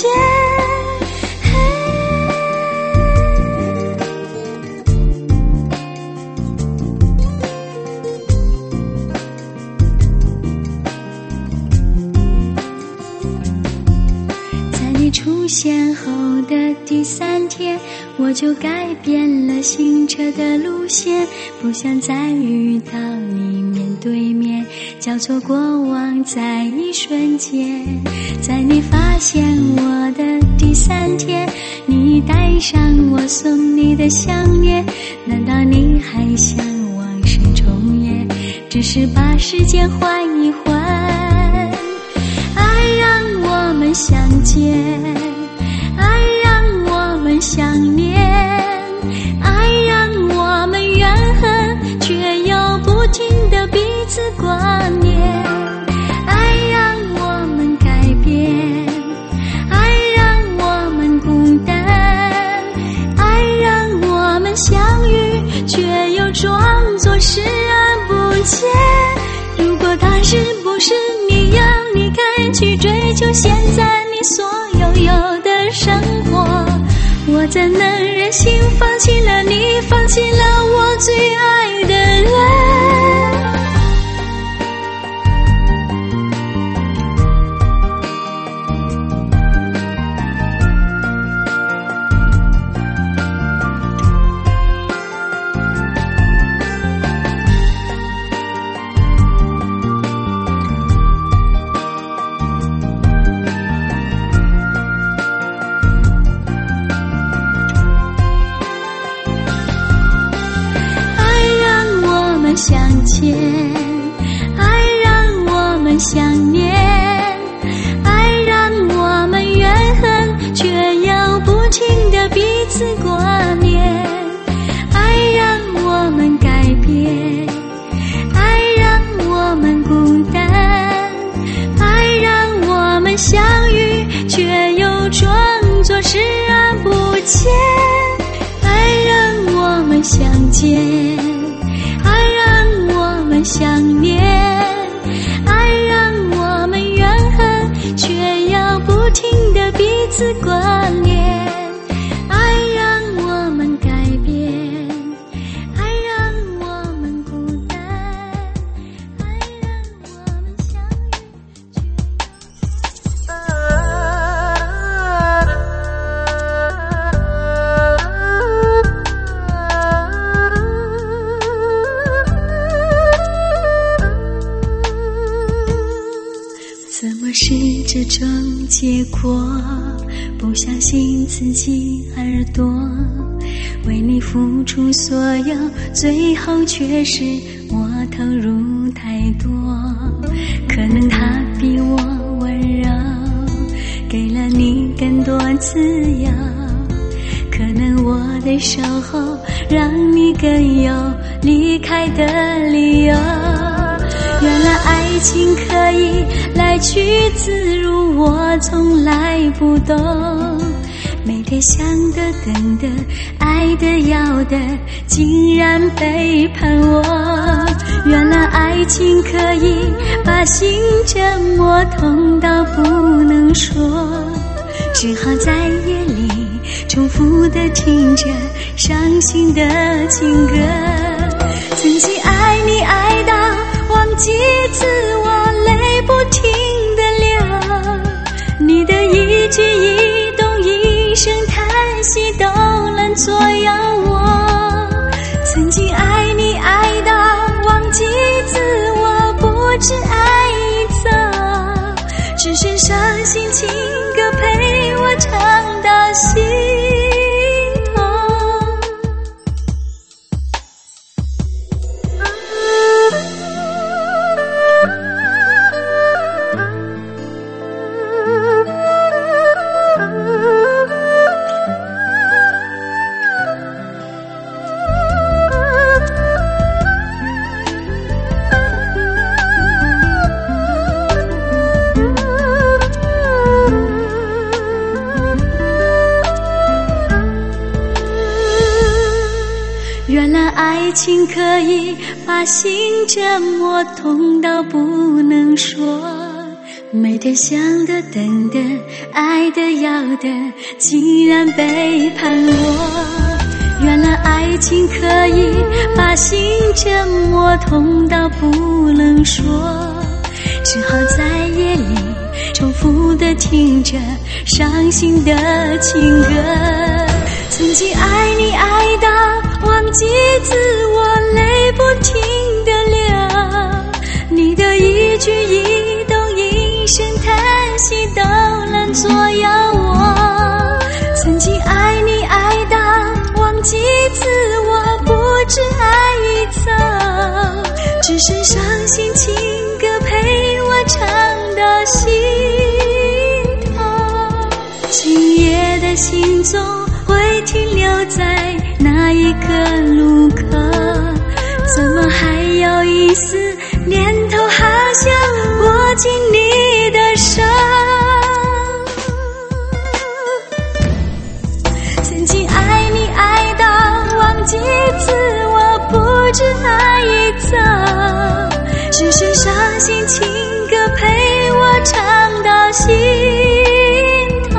出现后的第3天，我就改变了行车的路线，不想再遇到你面对面，交错过往在一瞬间。在你发现我的第3天，你带上我送你的项链，难道你还想往事重演？只是把时间换一换，爱让我们相见，爱让我们想念，爱让我们怨恨，却又不停地彼此挂念，爱让我们改变，爱让我们孤单，爱让我们相遇，却又装作视而不见。如果当时不是你要离开，去追求现在你所有的生活，我怎能忍心放弃了你，放弃了我最爱的人？相见，爱让我们想念，爱让我们怨恨，却又不停地彼此挂念，爱让我们改变，爱让我们孤单，爱让我们相遇，却又装作视而不见，爱让我们相见，想念，爱让我们怨恨，却又不停地彼此挂念，爱让我们改变，爱让我们孤单，爱让我们相遇，怎么是这种结果？不相信自己耳朵，为你付出所有，最后却是我投入太多。可能他比我温柔，给了你更多自由，可能我的守候让你更有离开的理由。原来爱情可以来去自如，我从来不懂。每天想的等的爱的要的，竟然背叛我。原来爱情可以把心折磨痛到不能说，只好在夜里重复地听着伤心的情歌。曾经爱你爱到忘记自我，泪不停地流，你的一举一动一声叹息都能左右我。曾经爱你爱爱情可以把心折磨痛到不能说，每天想的等的爱的要的竟然背叛我，原来爱情可以把心折磨痛到不能说，只好在夜里重复地听着伤心的情歌。曾经爱你爱到忘记自我，泪不停地流，你的一举一动一声叹息都能左右我。曾经爱你爱到忘记自我，不知爱已走，只剩伤心情歌陪我唱到心头。今夜的行踪会停留在那一个路口，怎么还有一丝念头，好想握紧你的手。曾经爱你爱到忘记自我，不知爱已走，只剩伤心情歌陪我唱到心头。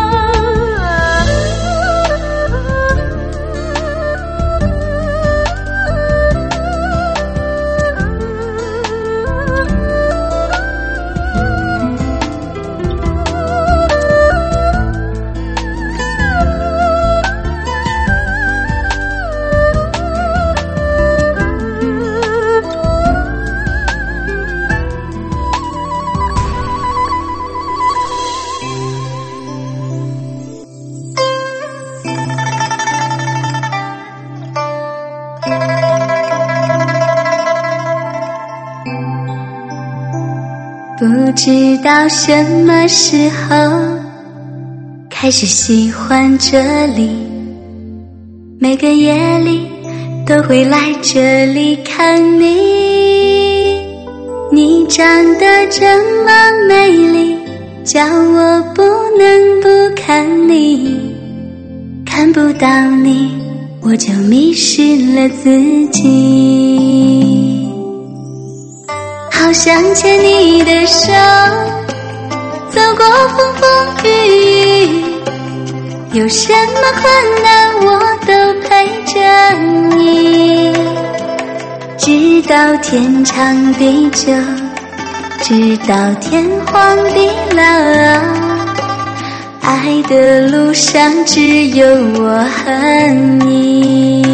不知道什么时候开始喜欢这里，每个夜里都会来这里看你。你长得这么美丽，叫我不能不看你，看不到你我就迷失了自己。好想牵你的手，走过风风雨雨，有什么困难我都陪着你，直到天长地久，直到天荒地老，爱的路上只有我和你。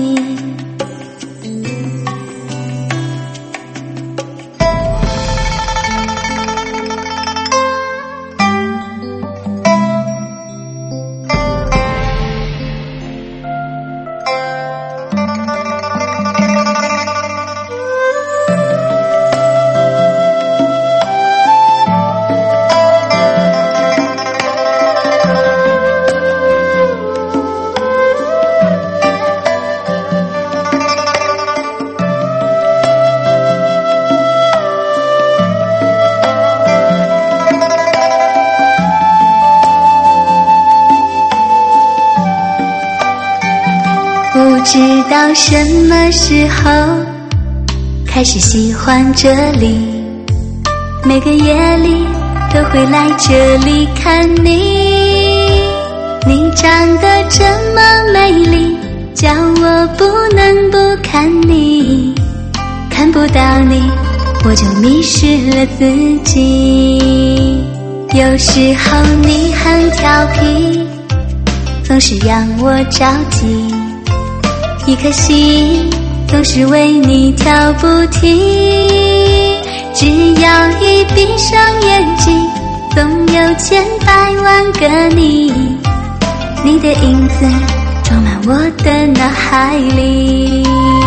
不知道什么时候开始喜欢这里，每个夜里都会来这里看你。你长得这么美丽，叫我不能不看你，看不到你我就迷失了自己。有时候你很调皮，总是让我着急，一颗心总是为你跳不停，只要一闭上眼睛，总有千百万个你，你的影子装满我的脑海里。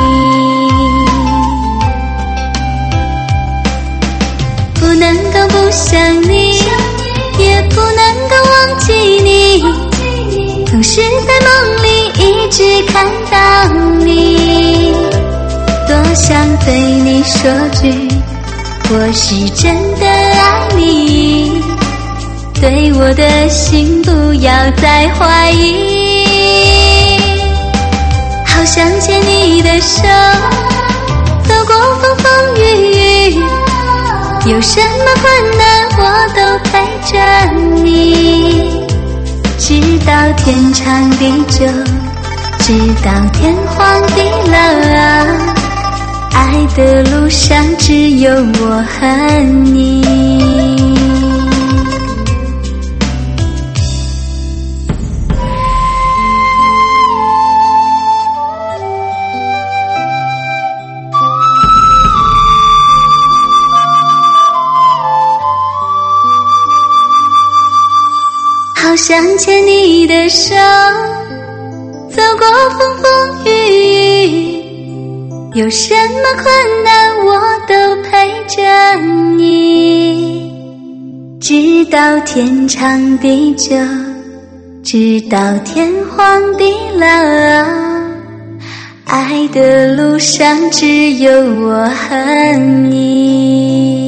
不能够不想你，也不能够忘记你，总是在梦里一直看到你，多想对你说句我是真的爱你，对我的心不要再怀疑。好想牵你的手，走过风风雨雨，有什么困难我都陪着你，直到天长地久，直到天荒地老，爱的路上只有我和你。好想牵你的手，走过风风雨雨，有什么困难我都陪着你，直到天长地久，直到天荒地老，爱的路上只有我和你。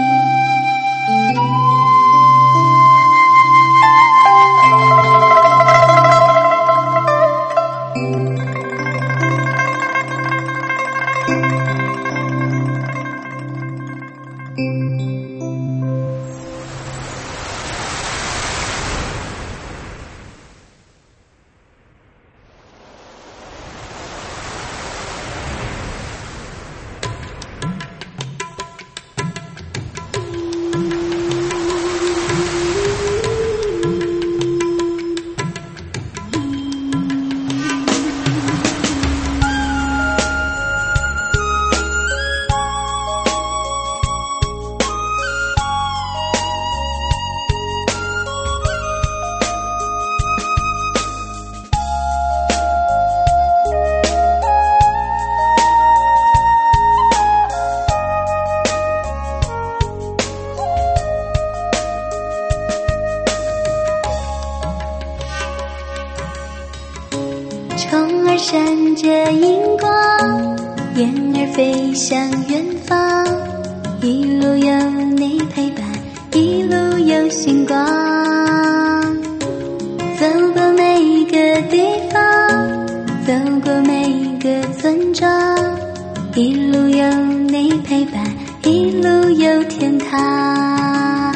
虫儿闪着荧光，燕儿飞向远方，一路有你陪伴，一路有星光，走过每个地方，走过每个村庄，一路有你陪伴，一路有天堂。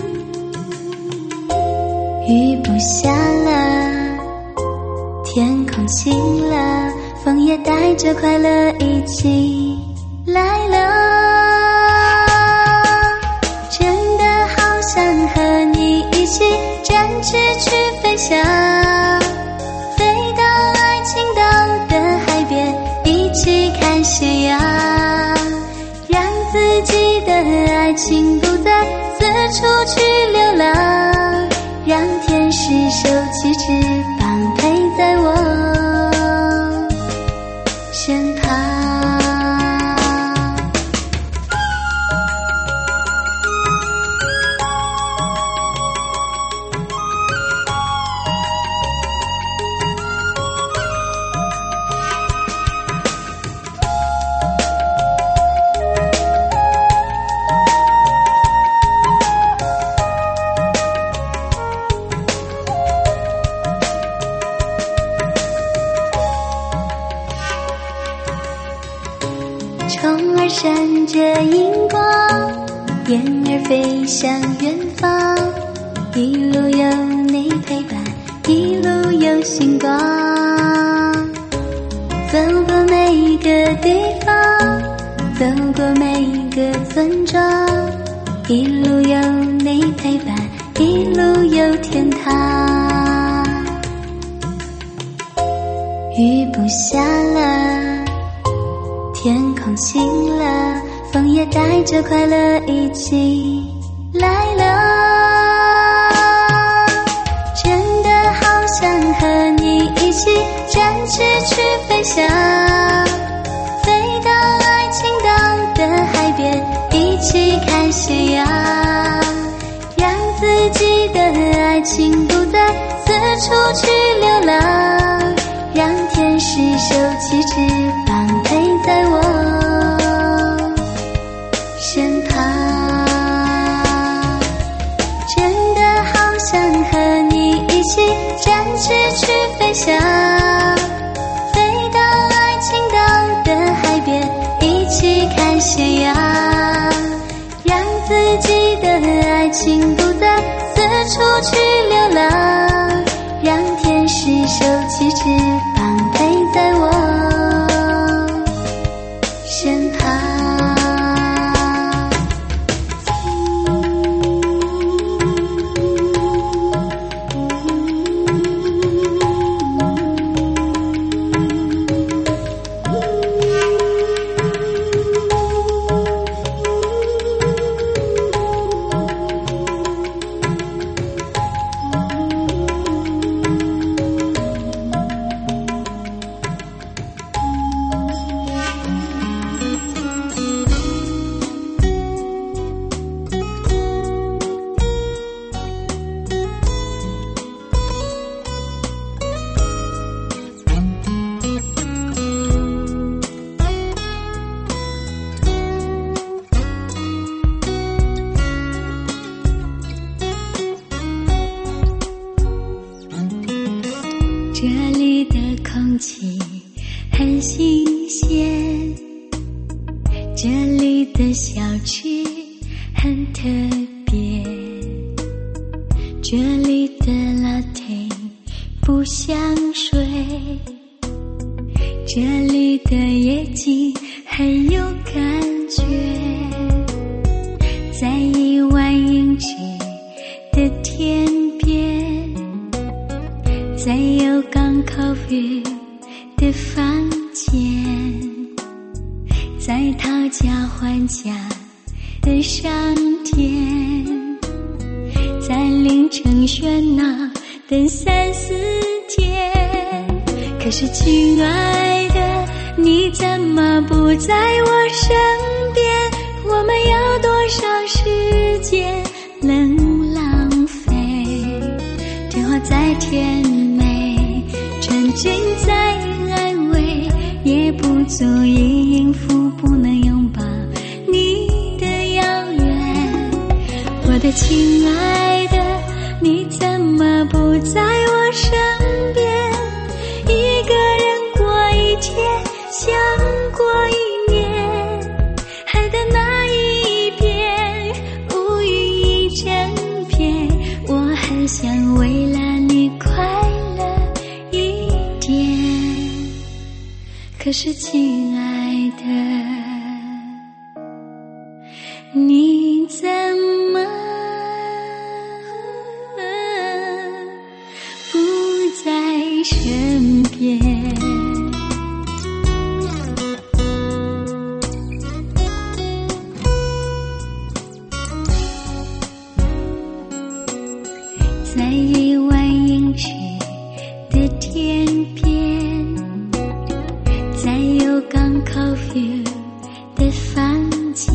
雨不下了，天空晴了，风也带着快乐一起来了，真的好想和你一起展翅去飞翔，飞到爱情岛的海边，一起看夕阳，让自己的爱情不再四处去流浪，让天使收起翅膀陪在我身旁。虫儿闪着荧光，燕儿飞向远方，一路有你陪伴，一路有星光，走过每个地方，走过每个村庄，一路有你陪伴，一路有天堂。雨不下了，天空晴了，风也带着快乐一起来了，真的好想和你一起展翅去飞翔，飞到爱情岛的海边，一起看夕阳，让自己的爱情不再四处去流浪，让天使收起翅膀陪在我身旁，真的好想和你一起展翅去飞翔，飞到心不再四处去流浪，让天使收起翅膀，陪在我身旁。 这里的空气很新鲜，这里的小吃很特别，这里的 latte 不像水，这里的夜景很有感觉，在1万英尺的天边，在有港口 view 的房间，在讨价还价的商店，在凌晨喧闹等3、4天。可是亲爱的，你怎么不在我身边？我们要多少时间能浪费？电话再甜美，纯真再安慰，也不足以应付不能拥抱你的遥远。我的亲爱的，你怎么不在我身边？一个人过一天，像过一年，海的那一边，乌云一整片。我很想为了你快乐一点，可是亲爱的，你怎么不在身边？在1万英尺的天边，在有港口 view 的房间，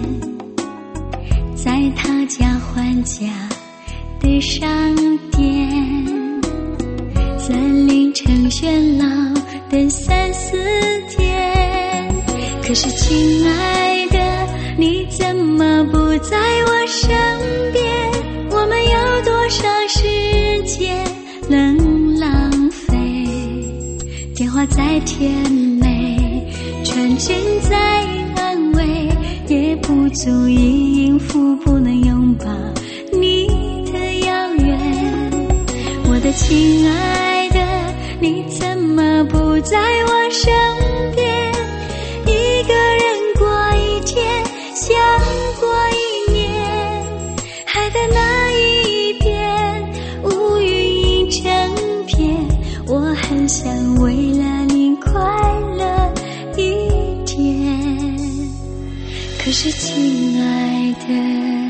在讨价还价的商店，在凌晨喧闹的3、4天。可是亲爱的，你怎么不在我身边？我们有多少时间能浪费？电话再甜美，纯真再安慰，也不足以应付不能拥抱你的遥远。我的亲爱的，你怎么不在我身边？一个人过一天，像过一年，海的那一边，乌云一整片。我很想为了你快乐一点，可是亲爱的，